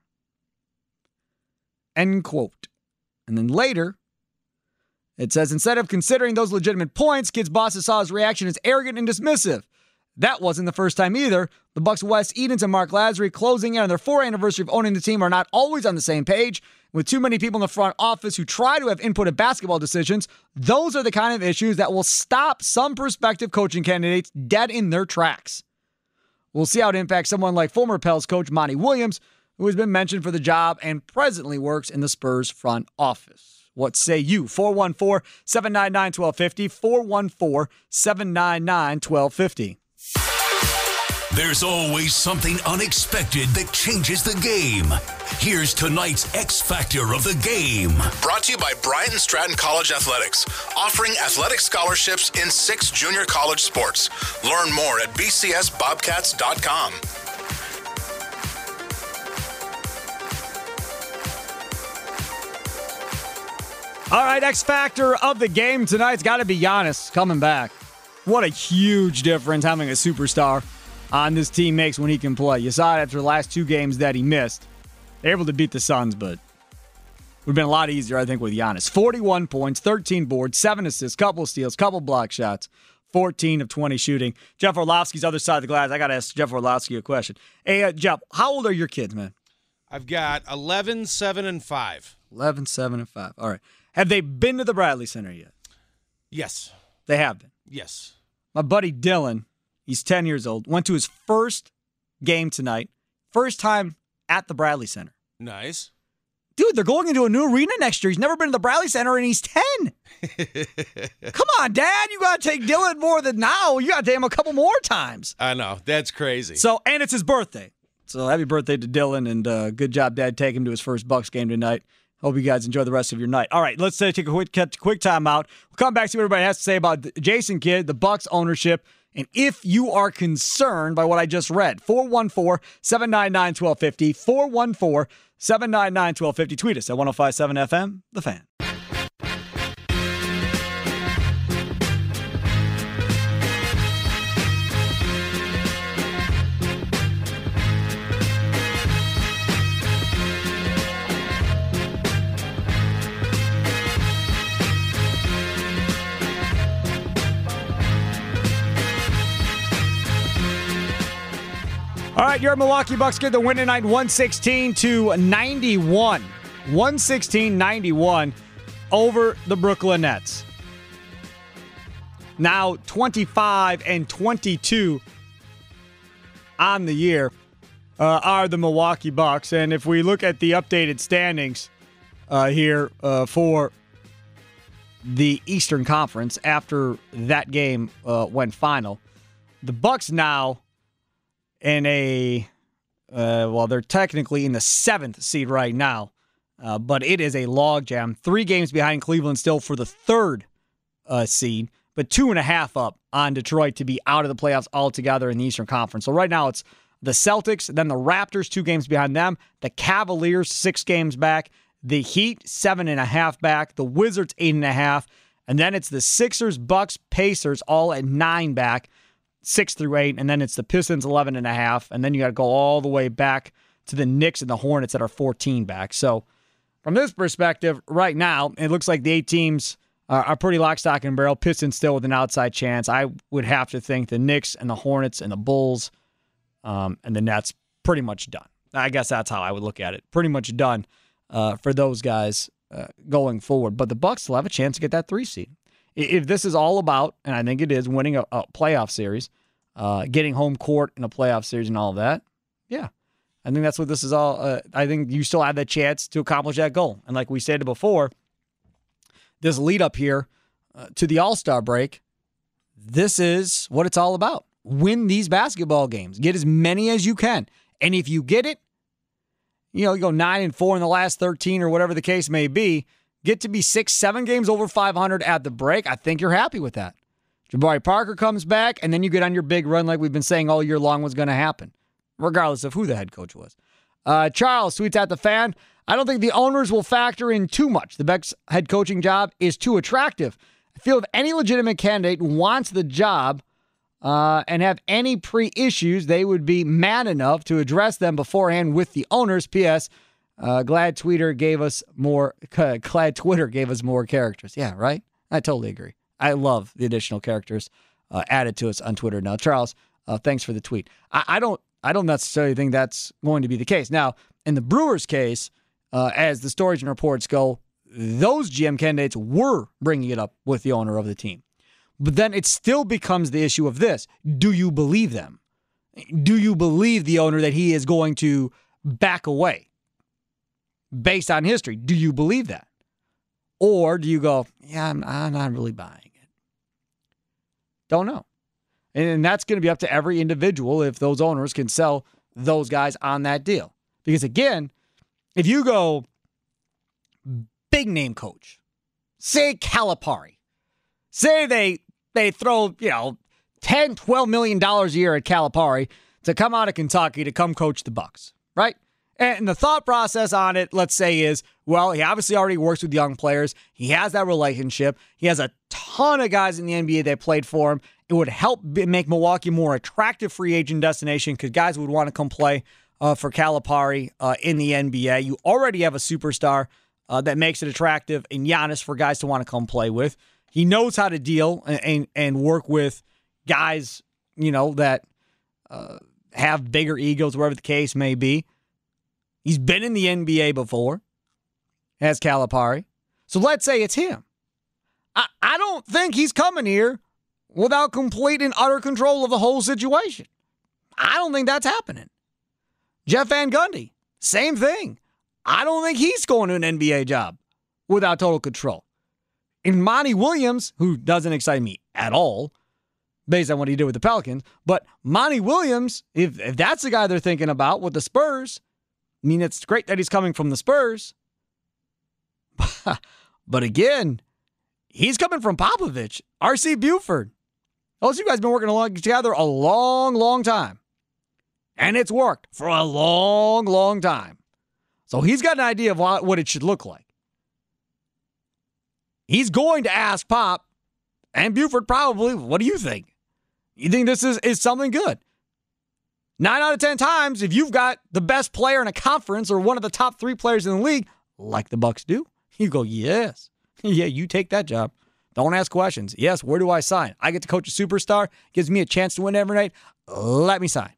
End quote. And then later, it says, instead of considering those legitimate points, Kidd's bosses saw his reaction as arrogant and dismissive. That wasn't the first time either. The Bucks' Wes Edens and Mark Lazary, closing in on their fourth anniversary of owning the team, are not always on the same page. With too many people in the front office who try to have input in basketball decisions, those are the kind of issues that will stop some prospective coaching candidates dead in their tracks. We'll see how it impacts someone like former Pels coach Monty Williams, who has been mentioned for the job and presently works in the Spurs front office. What say you? four one four, seven nine nine, one two five zero, four one four, seven nine nine, one two five zero. There's always something unexpected that changes the game. Here's tonight's X Factor of the game. Brought to you by Bryant and Stratton College Athletics, offering athletic scholarships in six junior college sports. Learn more at b c s bobcats dot com. All right, X Factor of the game tonight's got to be Giannis coming back. What a huge difference having a superstar on this team makes when he can play. You saw it after the last two games that he missed. They're able to beat the Suns, but it would have been a lot easier, I think, with Giannis. forty-one points, thirteen boards, seven assists, couple steals, couple block shots, fourteen of twenty shooting. Jeff Orlovsky's other side of the glass. I got to ask Jeff Orlovsky a question. Hey, uh, Jeff, how old are your kids, man? I've got eleven, seven, and five. eleven, seven, and five. All right. Have they been to the Bradley Center yet? Yes. They have been? Yes. My buddy Dylan, he's ten years old, went to his first game tonight. First time at the Bradley Center. Nice. Dude, they're going into a new arena next year. He's never been to the Bradley Center, and he's ten. Come on, Dad. You got to take Dylan more than now. You got to take him a couple more times. I know. That's crazy. So, and it's his birthday. So happy birthday to Dylan, and uh, good job, Dad, taking him to his first Bucks game tonight. Hope you guys enjoy the rest of your night. All right, let's uh, take a quick quick time out. We'll come back, see what everybody has to say about Jason Kidd, the Bucks ownership, and if you are concerned by what I just read. four one four, seven nine nine, one two five zero, four one four, seven nine nine, one two five zero. Tweet us at one oh five seven F M, The Fan. All right, your Milwaukee Bucks get the win tonight, one sixteen to ninety-one. one sixteen ninety-one over the Brooklyn Nets. Now twenty-five and twenty-two on the year uh, are the Milwaukee Bucks. And if we look at the updated standings uh, here uh, for the Eastern Conference after that game uh, went final, the Bucks now in a, uh, well, they're technically in the seventh seed right now, uh, but it is a logjam. Three games behind Cleveland still for the third uh, seed, but two and a half up on Detroit to be out of the playoffs altogether in the Eastern Conference. So right now it's the Celtics, then the Raptors, two games behind them, the Cavaliers, six games back, the Heat, seven and a half back, the Wizards, eight and a half, and then it's the Sixers, Bucks, Pacers, all at nine back. Six through eight, and then it's the Pistons, eleven and a half, and then you got to go all the way back to the Knicks and the Hornets that are fourteen back. So, from this perspective, right now, it looks like the eight teams are, are pretty lock, stock, and barrel. Pistons still with an outside chance. I would have to think the Knicks and the Hornets and the Bulls um, and the Nets pretty much done. I guess that's how I would look at it. Pretty much done uh, for those guys uh, going forward. But the Bucks still have a chance to get that three seed. If this is all about, and I think it is, winning a, a playoff series, uh, getting home court in a playoff series and all of that, yeah. I think that's what this is all. Uh, I think you still have that chance to accomplish that goal. And like we stated before, this lead up here uh, to the All-Star break, this is what it's all about. Win these basketball games. Get as many as you can. And if you get it, you know, you go nine and four in the last thirteen or whatever the case may be, get to be six, seven games over five hundred at the break, I think you're happy with that. Jabari Parker comes back, and then you get on your big run like we've been saying all year long was going to happen, regardless of who the head coach was. Uh, Charles tweets at the Fan, I don't think the owners will factor in too much. The Bucks head coaching job is too attractive. I feel if any legitimate candidate wants the job uh, and have any pre-issues, they would be mad enough to address them beforehand with the owners. P S. Uh, glad Twitter gave us more. Uh, glad Twitter gave us more characters. Yeah, right. I totally agree. I love the additional characters uh, added to us on Twitter now. Charles, uh, thanks for the tweet. I, I don't. I don't necessarily think that's going to be the case. Now, in the Brewers' case, uh, as the stories and reports go, those G M candidates were bringing it up with the owner of the team. But then it still becomes the issue of this: do you believe them? Do you believe the owner that he is going to back away? Based on history, do you believe that? Or do you go, yeah, I'm, I'm not really buying it? Don't know. And, and that's going to be up to every individual if those owners can sell those guys on that deal. Because again, if you go big name coach, say Calipari, say they they throw, you know, ten, twelve million dollars a year at Calipari to come out of Kentucky to come coach the Bucks, right? And the thought process on it, let's say, is, well, he obviously already works with young players. He has that relationship. He has a ton of guys in the N B A that played for him. It would help make Milwaukee more attractive free agent destination because guys would want to come play uh, for Calipari uh, in the N B A. You already have a superstar uh, that makes it attractive in Giannis for guys to want to come play with. He knows how to deal and and, and work with guys, you know, that uh, have bigger egos, wherever the case may be. He's been in the N B A before, as Calipari. So let's say it's him. I, I don't think he's coming here without complete and utter control of the whole situation. I don't think that's happening. Jeff Van Gundy, same thing. I don't think he's going to an N B A job without total control. And Monty Williams, who doesn't excite me at all, based on what he did with the Pelicans, but Monty Williams, if, if that's the guy they're thinking about with the Spurs, I mean, it's great that he's coming from the Spurs. But again, he's coming from Popovich, R C Buford. Those you guys have been working along together a long, long time. And it's worked for a long, long time. So he's got an idea of what it should look like. He's going to ask Pop and Buford probably, what do you think? You think this is, is something good? Nine out of ten times, if you've got the best player in a conference or one of the top three players in the league, like the Bucks do, you go, yes. Yeah, you take that job. Don't ask questions. Yes, where do I sign? I get to coach a superstar. Gives me a chance to win every night. Let me sign.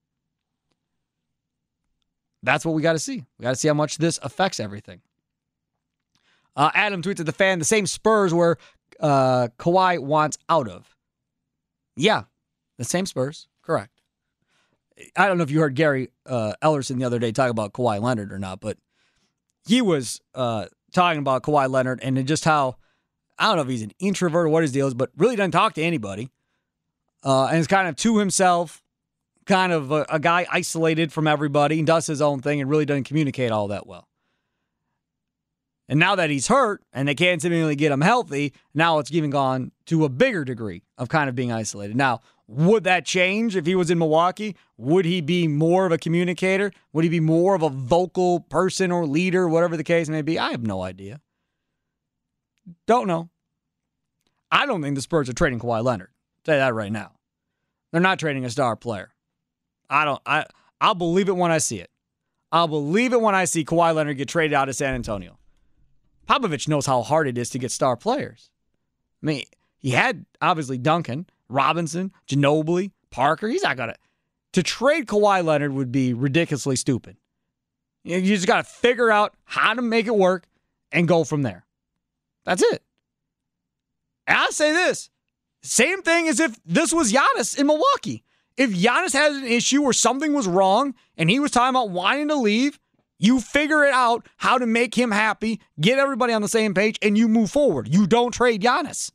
That's what we got to see. We got to see how much this affects everything. Uh, Adam tweets at the Fan, the same Spurs where uh, Kawhi wants out of. Yeah, the same Spurs. Correct. I don't know if you heard Gary uh, Ellerson the other day talk about Kawhi Leonard or not, but he was uh, talking about Kawhi Leonard and just how, I don't know if he's an introvert or what his deal is, but really doesn't talk to anybody. Uh, and is kind of to himself, kind of a, a guy isolated from everybody and does his own thing and really doesn't communicate all that well. And now that he's hurt and they can't seemingly get him healthy, now it's even gone to a bigger degree of kind of being isolated. Now, would that change if he was in Milwaukee? Would he be more of a communicator? Would he be more of a vocal person or leader, whatever the case may be? I have no idea. Don't know. I don't think the Spurs are trading Kawhi Leonard. I'll tell you that right now. They're not trading a star player. I don't. I. I'll believe it when I see it. I'll believe it when I see Kawhi Leonard get traded out of San Antonio. Popovich knows how hard it is to get star players. I mean, he had obviously Duncan, Robinson, Ginobili, Parker. He's not going to To trade Kawhi Leonard would be ridiculously stupid. You just got to figure out how to make it work and go from there. That's it. And I'll say this. Same thing as if this was Giannis in Milwaukee. If Giannis had an issue or something was wrong and he was talking about wanting to leave, you figure it out how to make him happy, get everybody on the same page, and you move forward. You don't trade Giannis.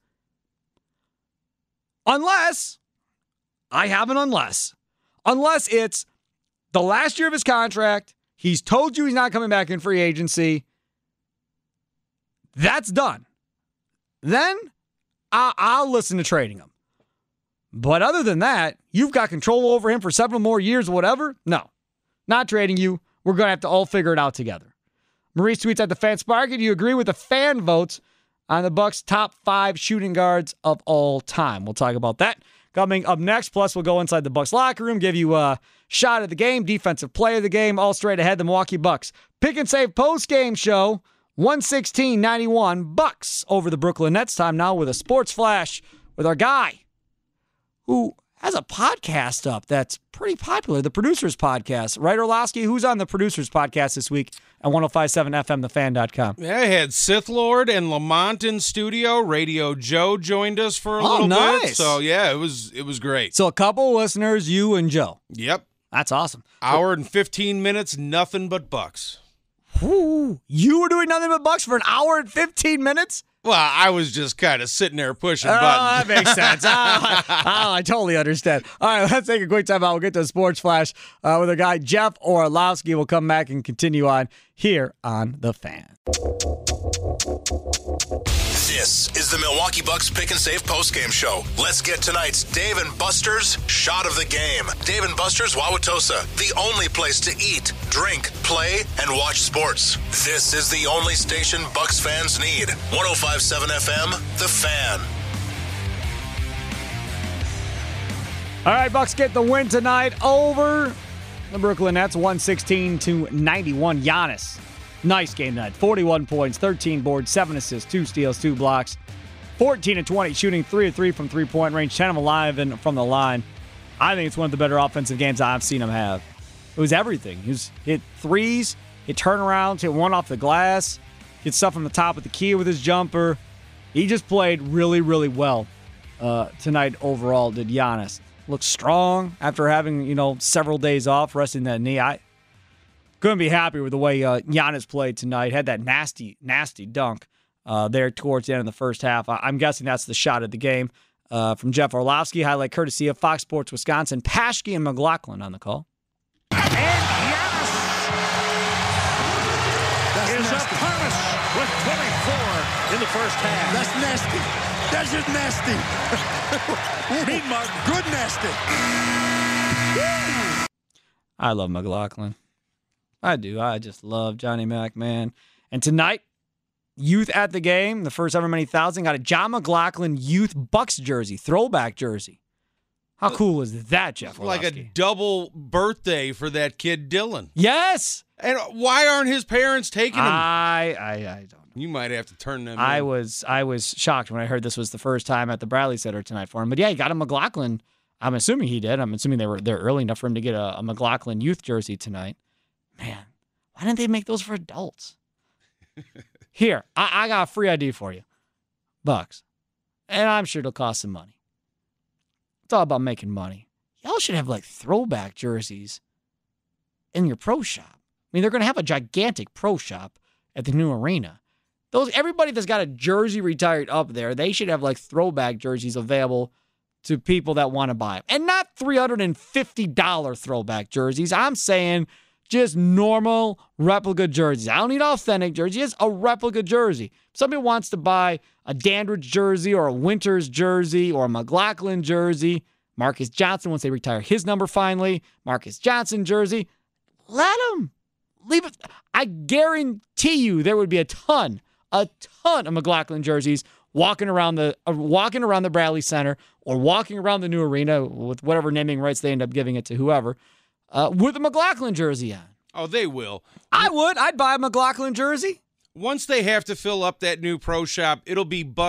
Unless, I have an unless. Unless it's the last year of his contract, he's told you he's not coming back in free agency. That's done. Then I- I'll listen to trading him. But other than that, you've got control over him for several more years or whatever. No, not trading you. We're going to have to all figure it out together. Maurice tweets at the Fan Spark. Do you agree with the fan votes on the Bucks' top five shooting guards of all time? We'll talk about that coming up next. Plus, we'll go inside the Bucks locker room, give you a shot at the game, defensive play of the game, all straight ahead. The Milwaukee Bucks pick and save post game show. one sixteen ninety-one Bucks over the Brooklyn Nets. Time now with a sports flash with our guy who has a podcast up that's pretty popular, the Producers Podcast. Right, Orlowski? Who's on the Producers Podcast this week at ten fifty-seven F M the fan dot com? Yeah, I had Sith Lord and Lamont in studio. Radio Joe joined us for a oh, little nice. bit. So, yeah, it was it was great. So a couple of listeners, you and Joe. Yep. That's awesome. Hour and fifteen minutes, nothing but Bucks. Ooh, you were doing nothing but Bucks for an hour and fifteen minutes? Well, I was just kind of sitting there pushing oh, buttons. That makes sense. oh, I, oh, I totally understand. All right, let's take a quick time out. We'll get to the Sports Flash uh, with our guy Jeff Orlowski. We'll come back and continue on here on The Fan. This is the Milwaukee Bucks Pick and Save postgame show. Let's get tonight's Dave and Buster's Shot of the Game. Dave and Buster's Wauwatosa, the only place to eat, drink, play, and watch sports. This is the only station Bucks fans need. one oh five point seven F M, The Fan. All right, Bucks get the win tonight over the Brooklyn Nets, one sixteen to ninety-one. Giannis. Nice game tonight. forty-one points, thirteen boards, seven assists, two steals, two blocks. fourteen and twenty, shooting three of three from three-point range, ten of eleven from the line. I think it's one of the better offensive games I've seen him have. It was everything. He was hit threes, hit turnarounds, hit one off the glass, hit stuff from the top of the key with his jumper. He just played really, really well uh, tonight overall, did Giannis. Looked strong after having, you know, several days off, resting that knee. I couldn't be happier with the way uh, Giannis played tonight. Had that nasty, nasty dunk uh, there towards the end of the first half. I- I'm guessing that's the shot of the game uh, from Jeff Orlowski. Highlight courtesy of Fox Sports Wisconsin. Paschke and McLaughlin on the call. And Giannis is upon us with twenty-four in the first half. That's nasty. That's just nasty. Mean Mug, good nasty. I love McLaughlin. I do. I just love Johnny Mac, man. And tonight, youth at the game, the first ever many thousand, got a John McLaughlin Youth Bucks jersey, throwback jersey. How cool is that, Jeff Orlowski? Like a double birthday for that kid Dylan. Yes. And why aren't his parents taking him? I, I, I don't know. You might have to turn them I in. was, I was shocked when I heard this was the first time at the Bradley Center tonight for him. But yeah, he got a McLaughlin. I'm assuming he did. I'm assuming they were there early enough for him to get a, a McLaughlin Youth jersey tonight. Man, why didn't they make those for adults? Here, I, I got a free idea for you. Bucks. And I'm sure it'll cost some money. It's all about making money. Y'all should have like throwback jerseys in your pro shop. I mean, they're going to have a gigantic pro shop at the new arena. Those everybody that's got a jersey retired up there, they should have like throwback jerseys available to people that want to buy them. And not three hundred fifty dollars throwback jerseys. I'm saying just normal replica jerseys. I don't need authentic jerseys, just a replica jersey. If somebody wants to buy a Dandridge jersey or a Winters jersey or a McLaughlin jersey, Marcus Johnson, once they retire his number finally, Marcus Johnson jersey, let them. Leave it. I guarantee you there would be a ton, a ton of McLaughlin jerseys walking around the uh, walking around the Bradley Center or walking around the new arena with whatever naming rights they end up giving it to whoever, uh, with a McLaughlin jersey on. Oh, they will. I would. I'd buy a McLaughlin jersey. Once they have to fill up that new pro shop, it'll be Bucks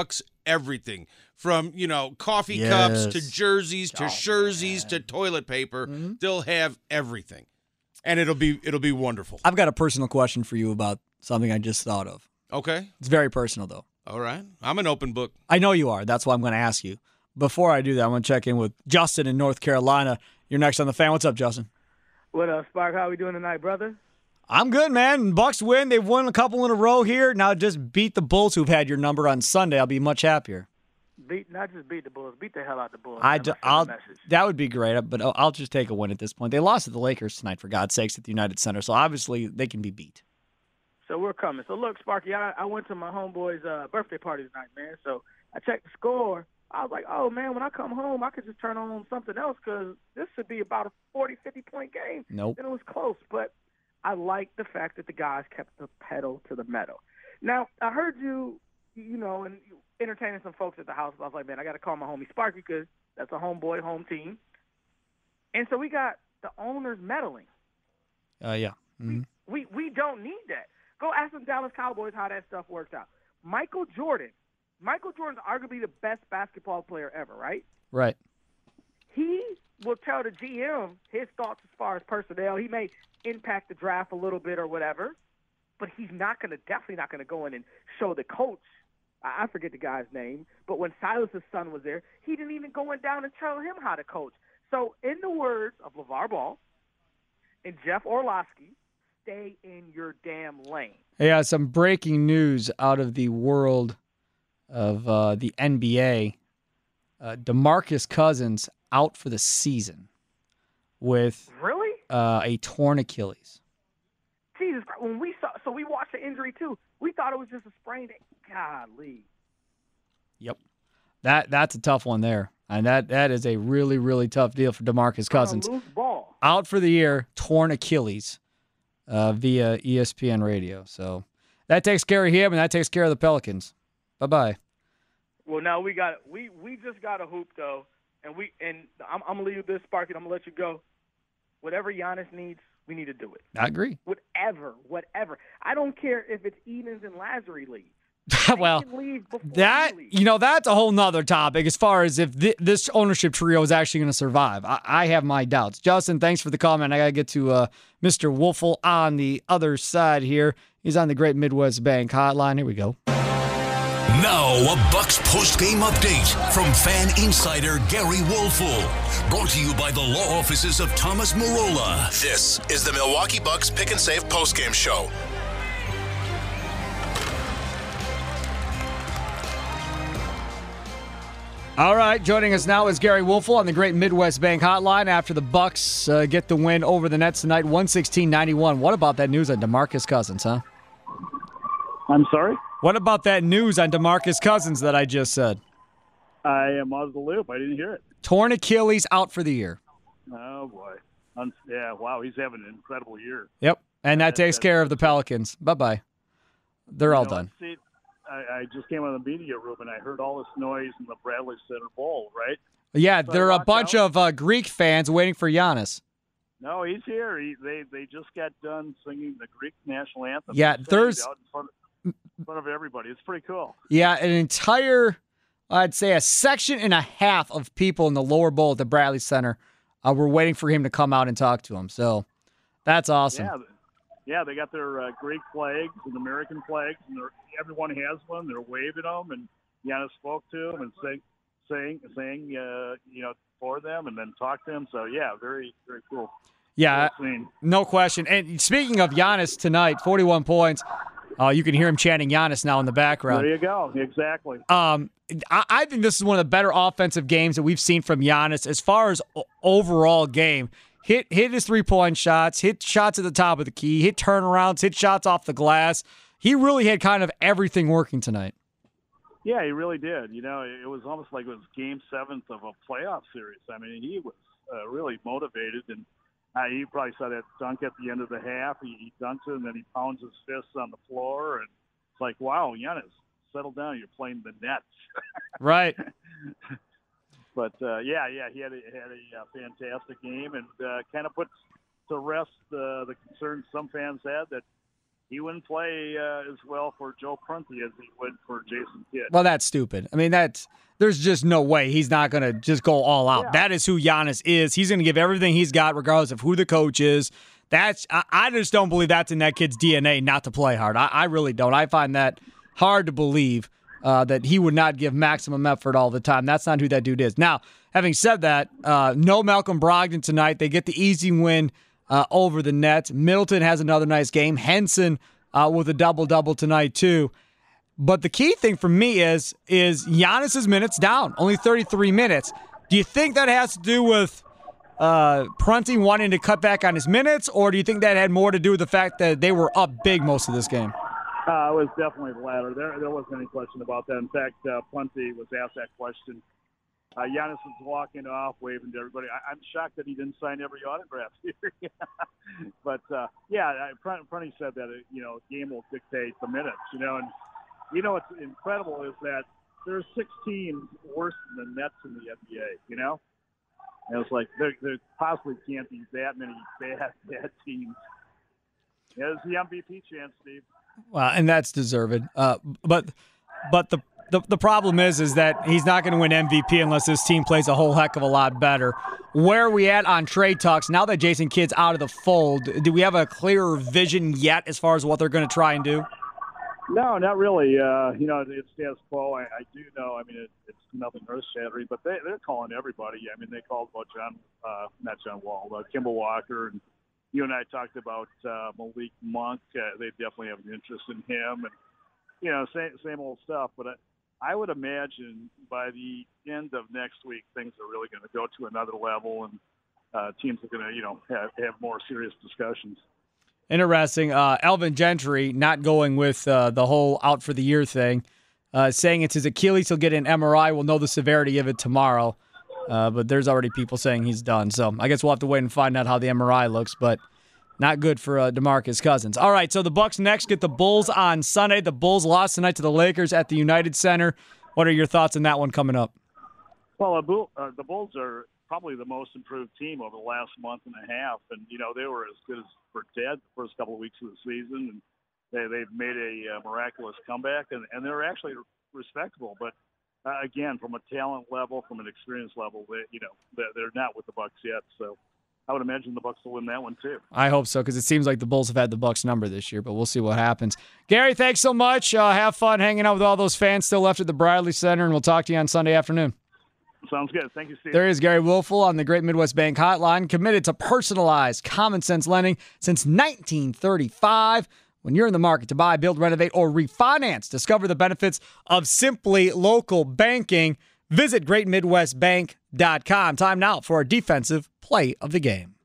everything from, you know, coffee Yes. cups to jerseys to Oh, jerseys to toilet paper. Mm-hmm. They'll have everything. And it'll be it'll be wonderful. I've got a personal question for you about something I just thought of. Okay. It's very personal, though. All right. I'm an open book. I know you are. That's why I'm going to ask you. Before I do that, I'm going to check in with Justin in North Carolina. You're next on the Fan. What's up, Justin? What up, Spark? How we doing tonight, brother? I'm good, man. Bucks win. They've won a couple in a row here. Now just beat the Bulls, who've had your number on Sunday. I'll be much happier. Beat not just beat the Bulls, beat the hell out the Bulls. I man. d- Send a I'll, message. that would be great, but I'll, I'll just take a win at this point. They lost to the Lakers tonight, for God's sakes, at the United Center, so obviously they can be beat. So we're coming. So look, Sparky, I, I went to my homeboy's uh, birthday party tonight, man. So I checked the score. I was like, oh, man, when I come home, I could just turn on something else because this should be about a forty, fifty-point game. Nope. And it was close, but I like the fact that the guys kept the pedal to the metal. Now, I heard you, you know, and entertaining some folks at the house. I was like, man, I got to call my homie Sparky because that's a homeboy, home team. And so we got the owners meddling. Uh, yeah. Mm-hmm. We we don't need that. Go ask the Dallas Cowboys how that stuff works out. Michael Jordan. Michael Jordan's arguably the best basketball player ever, right? Right. He will tell the G M his thoughts as far as personnel. He may impact the draft a little bit or whatever, but he's not going to, definitely not going to go in and show the coach. I forget the guy's name, but when Silas's son was there, he didn't even go in down and tell him how to coach. So in the words of LeVar Ball and Jeff Orlowski, stay in your damn lane. Yeah, some breaking news out of the world of uh, the N B A. Uh, DeMarcus Cousins out for the season with really uh, a torn Achilles. Jesus Christ. When we saw, so we watched the injury too. We thought it was just a sprained. Golly. Yep, that that's a tough one there, and that that is a really really tough deal for DeMarcus Cousins. Loose ball. Out for the year, torn Achilles, uh, via E S P N Radio. So that takes care of him, and that takes care of the Pelicans. Bye bye. Well, now we got we we just got a hoop though, and we and I'm, I'm gonna leave you this, Sparky. I'm gonna let you go. Whatever Giannis needs, we need to do it. I agree. Whatever, whatever. I don't care if it's Edens and Lazary league. Well, that you know that's a whole nother topic as far as if th- this ownership trio is actually going to survive. I-, I have my doubts. Justin, thanks for the comment. I got to get to uh, Mister Wolfel on the other side here. He's on the Great Midwest Bank Hotline. Here we go. Now, a Bucks post-game update from fan insider Gary Wolfel. Brought to you by the law offices of Thomas Marola. This is the Milwaukee Bucks Pick and Save post-game show. All right, joining us now is Gary Wolfel on the Great Midwest Bank Hotline after the Bucks uh, get the win over the Nets tonight, one sixteen ninety-one. What about that news on DeMarcus Cousins, huh? I'm sorry? What about that news on DeMarcus Cousins that I just said? I am out of the loop. I didn't hear it. Torn Achilles, out for the year. Oh, boy. Un- yeah, wow, he's having an incredible year. Yep, and that, That- takes that- care of the Pelicans. Bye-bye. They're You all know, done. See, I, I just came out of the media room, and I heard all this noise in the Bradley Center Bowl, right? Yeah, So I there are a walked bunch out. of uh, Greek fans waiting for Giannis. No, he's here. He, they they just got done singing the Greek national anthem. Yeah, They sang it there's- out in front, of, in front of everybody. It's pretty cool. Yeah, an entire, I'd say a section and a half of people in the lower bowl at the Bradley Center uh, were waiting for him to come out and talk to him. So that's awesome. Yeah, yeah, they got their uh, Greek flags and American flags, and they're, everyone has one. They're waving them, and Giannis spoke to them and sang, sang, sang, uh, you know, for them, and then talked to them. So yeah, very, very cool. Yeah, Cool scene. no question. And speaking of Giannis tonight, forty-one points. Uh, you can hear him chanting Giannis now in the background. There you go. Exactly. Um, I, I think this is one of the better offensive games that we've seen from Giannis as far as o- overall game. Hit hit his three-point shots, hit shots at the top of the key, hit turnarounds, hit shots off the glass. He really had kind of everything working tonight. Yeah, he really did. You know, it was almost like it was game seventh of a playoff series. I mean, he was uh, really motivated, and uh, you probably saw that dunk at the end of the half. He, he dunks it, and then he pounds his fists on the floor, and it's like, wow, Giannis, settle down. You're playing the Nets. Right. But, uh, yeah, yeah, he had a, had a uh, fantastic game and uh, kind of puts to rest uh, the concerns some fans had that he wouldn't play uh, as well for Joe Prunty as he would for Jason Kidd. Well, that's stupid. I mean, that's there's just no way he's not going to just go all out. Yeah. That is who Giannis is. He's going to give everything he's got regardless of who the coach is. That's I, I just don't believe that's in that kid's D N A not to play hard. I, I really don't. I find that hard to believe uh, that he would not give maximum effort all the time. That's not who that dude is. Now, having said that, uh, no Malcolm Brogdon tonight. They get the easy win uh, over the Nets. Middleton has another nice game. Henson uh, with a double-double tonight too. But the key thing for me is is Giannis's minutes down, only thirty-three minutes. Do you think that has to do with uh, Prunty wanting to cut back on his minutes, or do you think that had more to do with the fact that they were up big most of this game? Uh, it was definitely the latter. There, there wasn't any question about that. In fact, uh, Prunty was asked that question. Uh, Giannis was walking off, waving to everybody. I, I'm shocked that he didn't sign every autograph here. But, uh, yeah, Prunty said that, you know, game will dictate the minutes, you know. And, you know, what's incredible is that there are six teams worse than the Nets in the N B A, you know. And it's like there, there possibly can't be that many bad, bad teams. Yeah, it's the M V P chance, Steve. Well, and that's deserved. Uh, but but the, the the problem is is that he's not going to win M V P unless his team plays a whole heck of a lot better. Where are we at on trade talks now that Jason Kidd's out of the fold? Do we have a clearer vision yet as far as what they're going to try and do? No, not really. Uh, you know, it's status quo. I, I do know. I mean, it, it's nothing earth-shattering, but they, they're calling everybody. I mean, they called about John, uh, not John Wall, uh, Kemba Walker, and you and I talked about uh, Malik Monk. Uh, they definitely have an interest in him, and you know, same same old stuff. But I, I would imagine by the end of next week, things are really going to go to another level, and uh, teams are going to, you know, have, have more serious discussions. Interesting. Uh, Elvin Gentry not going with uh, the whole out for the year thing, uh, saying it's his Achilles. He'll get an M R I. We'll know the severity of it tomorrow. Uh, but there's already people saying he's done. So I guess we'll have to wait and find out how the M R I looks. But not good for uh, DeMarcus Cousins. All right, so the Bucks next get the Bulls on Sunday. The Bulls lost tonight to the Lakers at the United Center. What are your thoughts on that one coming up? Well, uh, the Bulls are probably the most improved team over the last month and a half. And, you know, they were as good as for dead the first couple of weeks of the season. And they, they've made a uh, miraculous comeback, and, and they're actually respectable. But, uh, again, from a talent level, from an experience level, they, you know, they're, they're not with the Bucks yet. So I would imagine the Bucks will win that one, too. I hope so, because it seems like the Bulls have had the Bucks number this year, but we'll see what happens. Gary, thanks so much. Uh, have fun hanging out with all those fans still left at the Bradley Center, and we'll talk to you on Sunday afternoon. Sounds good. Thank you, Steve. There is Gary Woelfel on the Great Midwest Bank Hotline, committed to personalized, common-sense lending since nineteen thirty-five. When you're in the market to buy, build, renovate, or refinance, discover the benefits of Simply Local Banking. Visit great midwest bank dot com. Time now for our defensive play of the game.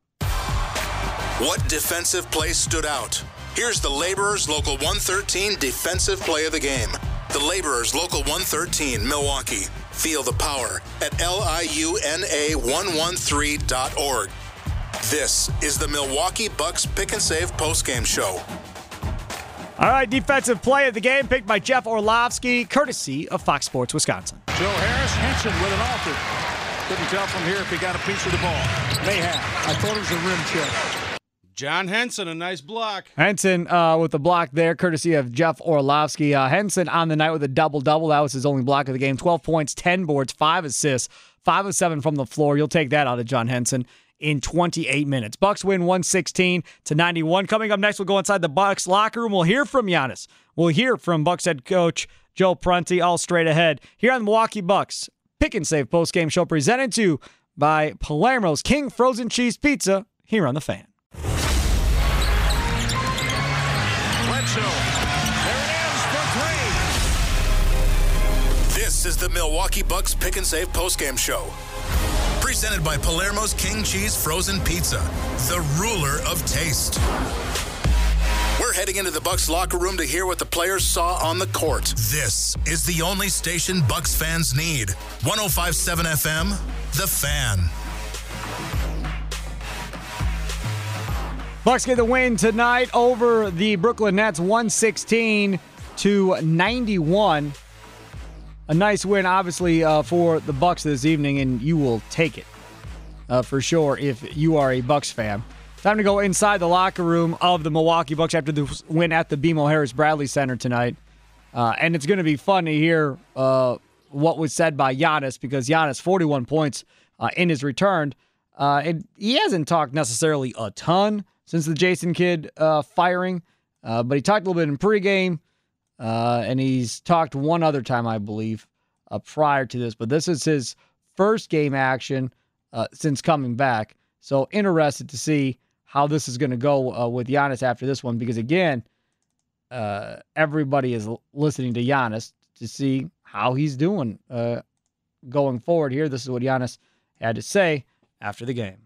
What defensive play stood out? Here's the Laborers Local one thirteen defensive play of the game. The Laborers Local one thirteen, Milwaukee. Feel the power at L I U N A one thirteen dot org. This is the Milwaukee Bucks Pick and Save postgame show. All right, defensive play of the game picked by Jeff Orlovsky, courtesy of Fox Sports Wisconsin. Joe Harris, Henson with an offer. Couldn't tell from here if he got a piece of the ball. May have. I thought it was a rim check. John Henson, a nice block. Henson uh, with the block there, courtesy of Jeff Orlovsky. Uh, Henson on the night with a double-double. That was his only block of the game. twelve points, ten boards, five assists, five of seven from the floor. You'll take that out of John Henson in twenty-eight minutes. Bucks win one sixteen to ninety-one. Coming up next, we'll go inside the Bucks locker room. We'll hear from Giannis. We'll hear from Bucks head coach Joe Prunty, all straight ahead. Here on the Milwaukee Bucks Pick and Save postgame show, presented to you by Palermo's King Frozen Cheese Pizza, here on The Fan. This is the Milwaukee Bucks Pick and Save postgame show. Presented by Palermo's King Cheese Frozen Pizza, the ruler of taste. We're heading into the Bucks locker room to hear what the players saw on the court. This is the only station Bucks fans need. one oh five point seven F M, The Fan. Bucks get the win tonight over the Brooklyn Nets, one sixteen to ninety-one. A nice win, obviously, uh, for the Bucks this evening, and you will take it uh, for sure if you are a Bucks fan. Time to go inside the locker room of the Milwaukee Bucks after the win at the B M O Harris Bradley Center tonight. Uh, and it's going to be fun to hear uh, what was said by Giannis, because Giannis, forty-one points uh, in his return. Uh, and he hasn't talked necessarily a ton since the Jason Kidd uh, firing, uh, but he talked a little bit in pregame, uh, and he's talked one other time, I believe, uh, prior to this. But this is his first game action uh, since coming back. So interested to see how this is going to go uh, with Giannis after this one, because, again, uh, everybody is l- listening to Giannis to see how he's doing uh, going forward here. This is what Giannis had to say after the game.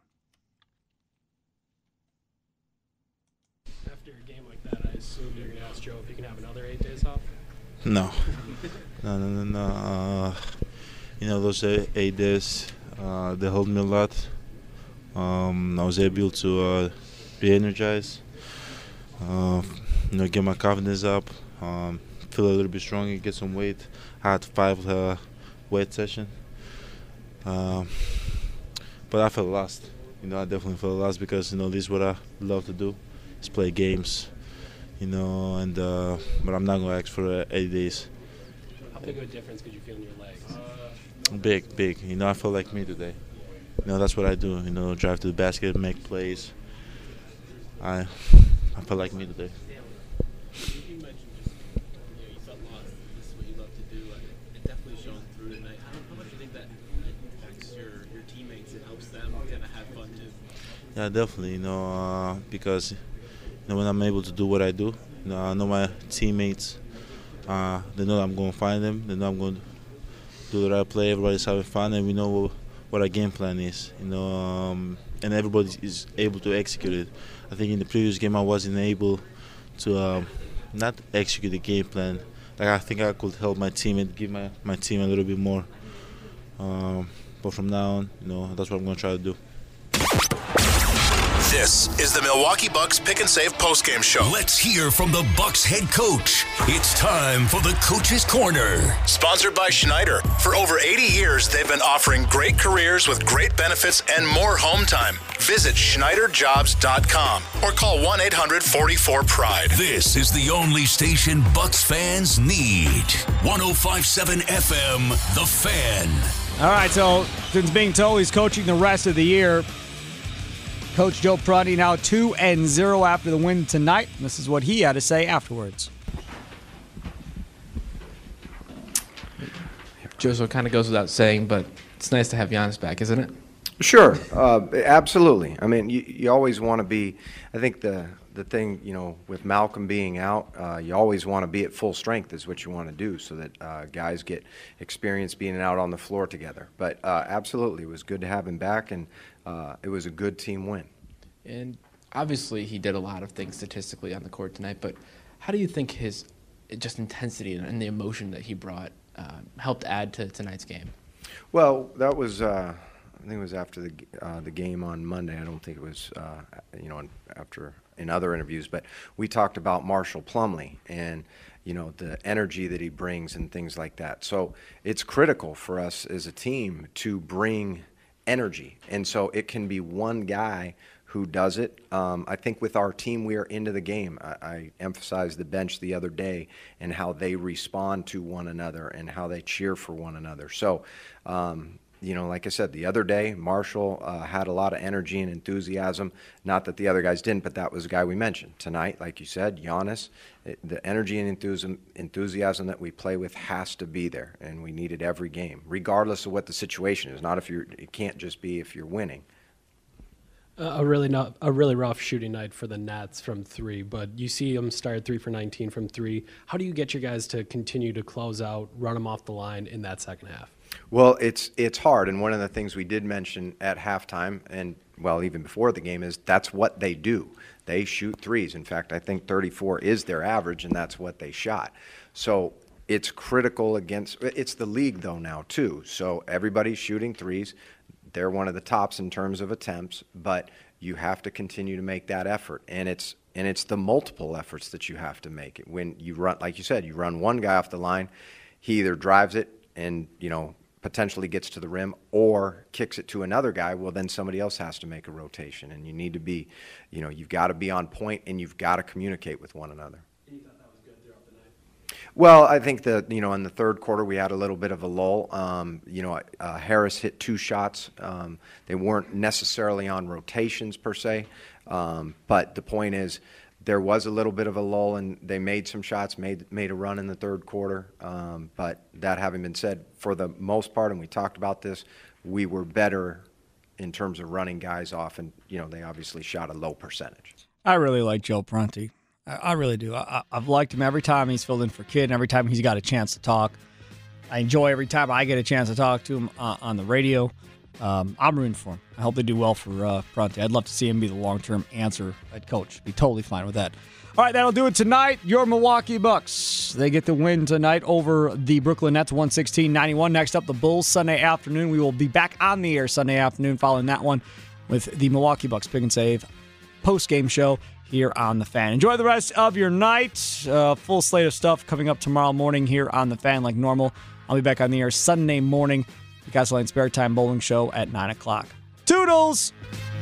After a game like that, I assume you're going to ask Joe if he can have another eight days off? No. no, no, no, no. Uh, you know, those eight, eight days, uh, they helped me a lot. Um, I was able to uh, be energized, uh, you know, get my confidence up, um, feel a little bit stronger, get some weight. I had five uh, weight sessions, uh, but I felt lost. You know, I definitely felt lost because, you know, this is what I love to do, is play games, you know, and uh, but I'm not going to ask for uh, eight days. How big of a difference could you feel in your legs? Big, big. You know, I felt like me today. You know, that's what I do. You know, drive to the basket, make plays. I, I felt like me today. You mentioned just, you know, you felt lost. This is what you love to do. It definitely shone through tonight. How, how much do you think that impacts your, your teammates and helps them kind of have fun too? Yeah, definitely. You know, uh, because you know, when I'm able to do what I do, you know, I know my teammates. Uh, they know I'm going to find them. They know I'm going to do the right play. Everybody's having fun, and we know what, what our game plan is. You know, um, and everybody is able to execute it. I think in the previous game I wasn't able to um, not execute the game plan. Like, I think I could help my team and give my, my team a little bit more. Um, but from now on, you know, that's what I'm going to try to do. This is the Milwaukee Bucks Pick and Save postgame show. Let's hear from the Bucks head coach. It's time for the Coach's Corner. Sponsored by Schneider. For over eighty years, they've been offering great careers with great benefits and more home time. Visit Schneider Jobs dot com or call one eight hundred forty-four pride. This is the only station Bucks fans need. one oh five point seven F M, The Fan. All right, so since being told he's coaching the rest of the year, Coach Joe Prunty now two and zero after the win tonight. This is what he had to say afterwards. Joe, so it kind of goes without saying, but it's nice to have Giannis back, isn't it? Sure, uh, absolutely. I mean, you, you always want to be, I think the the thing, you know, with Malcolm being out, uh, you always want to be at full strength is what you want to do so that uh, guys get experience being out on the floor together. But uh, absolutely, it was good to have him back, and uh, it was a good team win. And obviously he did a lot of things statistically on the court tonight, but how do you think his just intensity and the emotion that he brought uh, helped add to tonight's game? Well, that was, uh, I think it was after the uh, the game on Monday. I don't think it was, uh, you know, after in other interviews, but we talked about Marshall Plumlee and, you know, the energy that he brings and things like that. So it's critical for us as a team to bring energy. And so it can be one guy who does it. Um, I think with our team, we are into the game. I, I emphasized the bench the other day and how they respond to one another and how they cheer for one another. So, um, you know, like I said, the other day, Marshall uh, had a lot of energy and enthusiasm. Not that the other guys didn't, but that was the guy we mentioned. Tonight, like you said, Giannis, it, the energy and enthusiasm, enthusiasm that we play with has to be there, and we need it every game, regardless of what the situation is. Not if you're, it can't just be if you're winning. Uh, a really not a really rough shooting night for the Nets from three, but you see them start three for nineteen from three. How do you get your guys to continue to close out, run them off the line in that second half? Well, it's it's hard, and one of the things we did mention at halftime, and well, even before the game, is that's what they do. They shoot threes. In fact, I think thirty-four is their average, and that's what they shot. So it's critical against. It's the league though now too. So everybody's shooting threes. They're one of the tops in terms of attempts, but you have to continue to make that effort, and it's and it's the multiple efforts that you have to make. When you run, like you said, you run one guy off the line, he either drives it and, you know, potentially gets to the rim or kicks it to another guy, well, then somebody else has to make a rotation. And you need to be, you know, you've got to be on point and you've got to communicate with one another. And you thought that was good throughout the night? Well, I think that, you know, in the third quarter we had a little bit of a lull. Um, you know, uh, Harris hit two shots. Um, they weren't necessarily on rotations per se. Um, but the point is, there was a little bit of a lull, and they made some shots, made made a run in the third quarter. Um, but that having been said, for the most part, and we talked about this, we were better in terms of running guys off, and you know they obviously shot a low percentage. I really like Joe Prunty. I, I really do. I, I've liked him every time he's filled in for Kidd, and every time he's got a chance to talk. I enjoy every time I get a chance to talk to him uh, on the radio. Um, I'm rooting for him. I hope they do well for uh, Prunty. I'd love to see him be the long-term answer at coach. Be totally fine with that. All right, that'll do it tonight. Your Milwaukee Bucks. They get the win tonight over the Brooklyn Nets, one sixteen ninety-one. Next up, the Bulls Sunday afternoon. We will be back on the air Sunday afternoon following that one with the Milwaukee Bucks Pick and Save post-game show here on The Fan. Enjoy the rest of your night. Uh, full slate of stuff coming up tomorrow morning here on The Fan like normal. I'll be back on the air Sunday morning. The Gasoline Spare Time Bowling Show at nine o'clock. Toodles!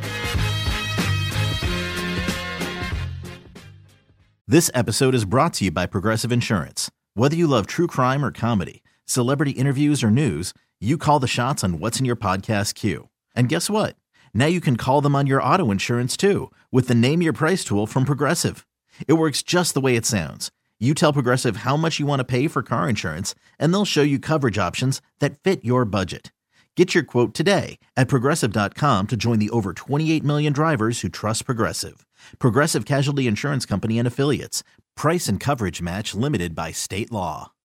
This episode is brought to you by Progressive Insurance. Whether you love true crime or comedy, celebrity interviews or news, you call the shots on what's in your podcast queue. And guess what? Now you can call them on your auto insurance too with the Name Your Price tool from Progressive. It works just the way it sounds. You tell Progressive how much you want to pay for car insurance, and they'll show you coverage options that fit your budget. Get your quote today at Progressive dot com to join the over twenty-eight million drivers who trust Progressive. Progressive Casualty Insurance Company and Affiliates. Price and coverage match limited by state law.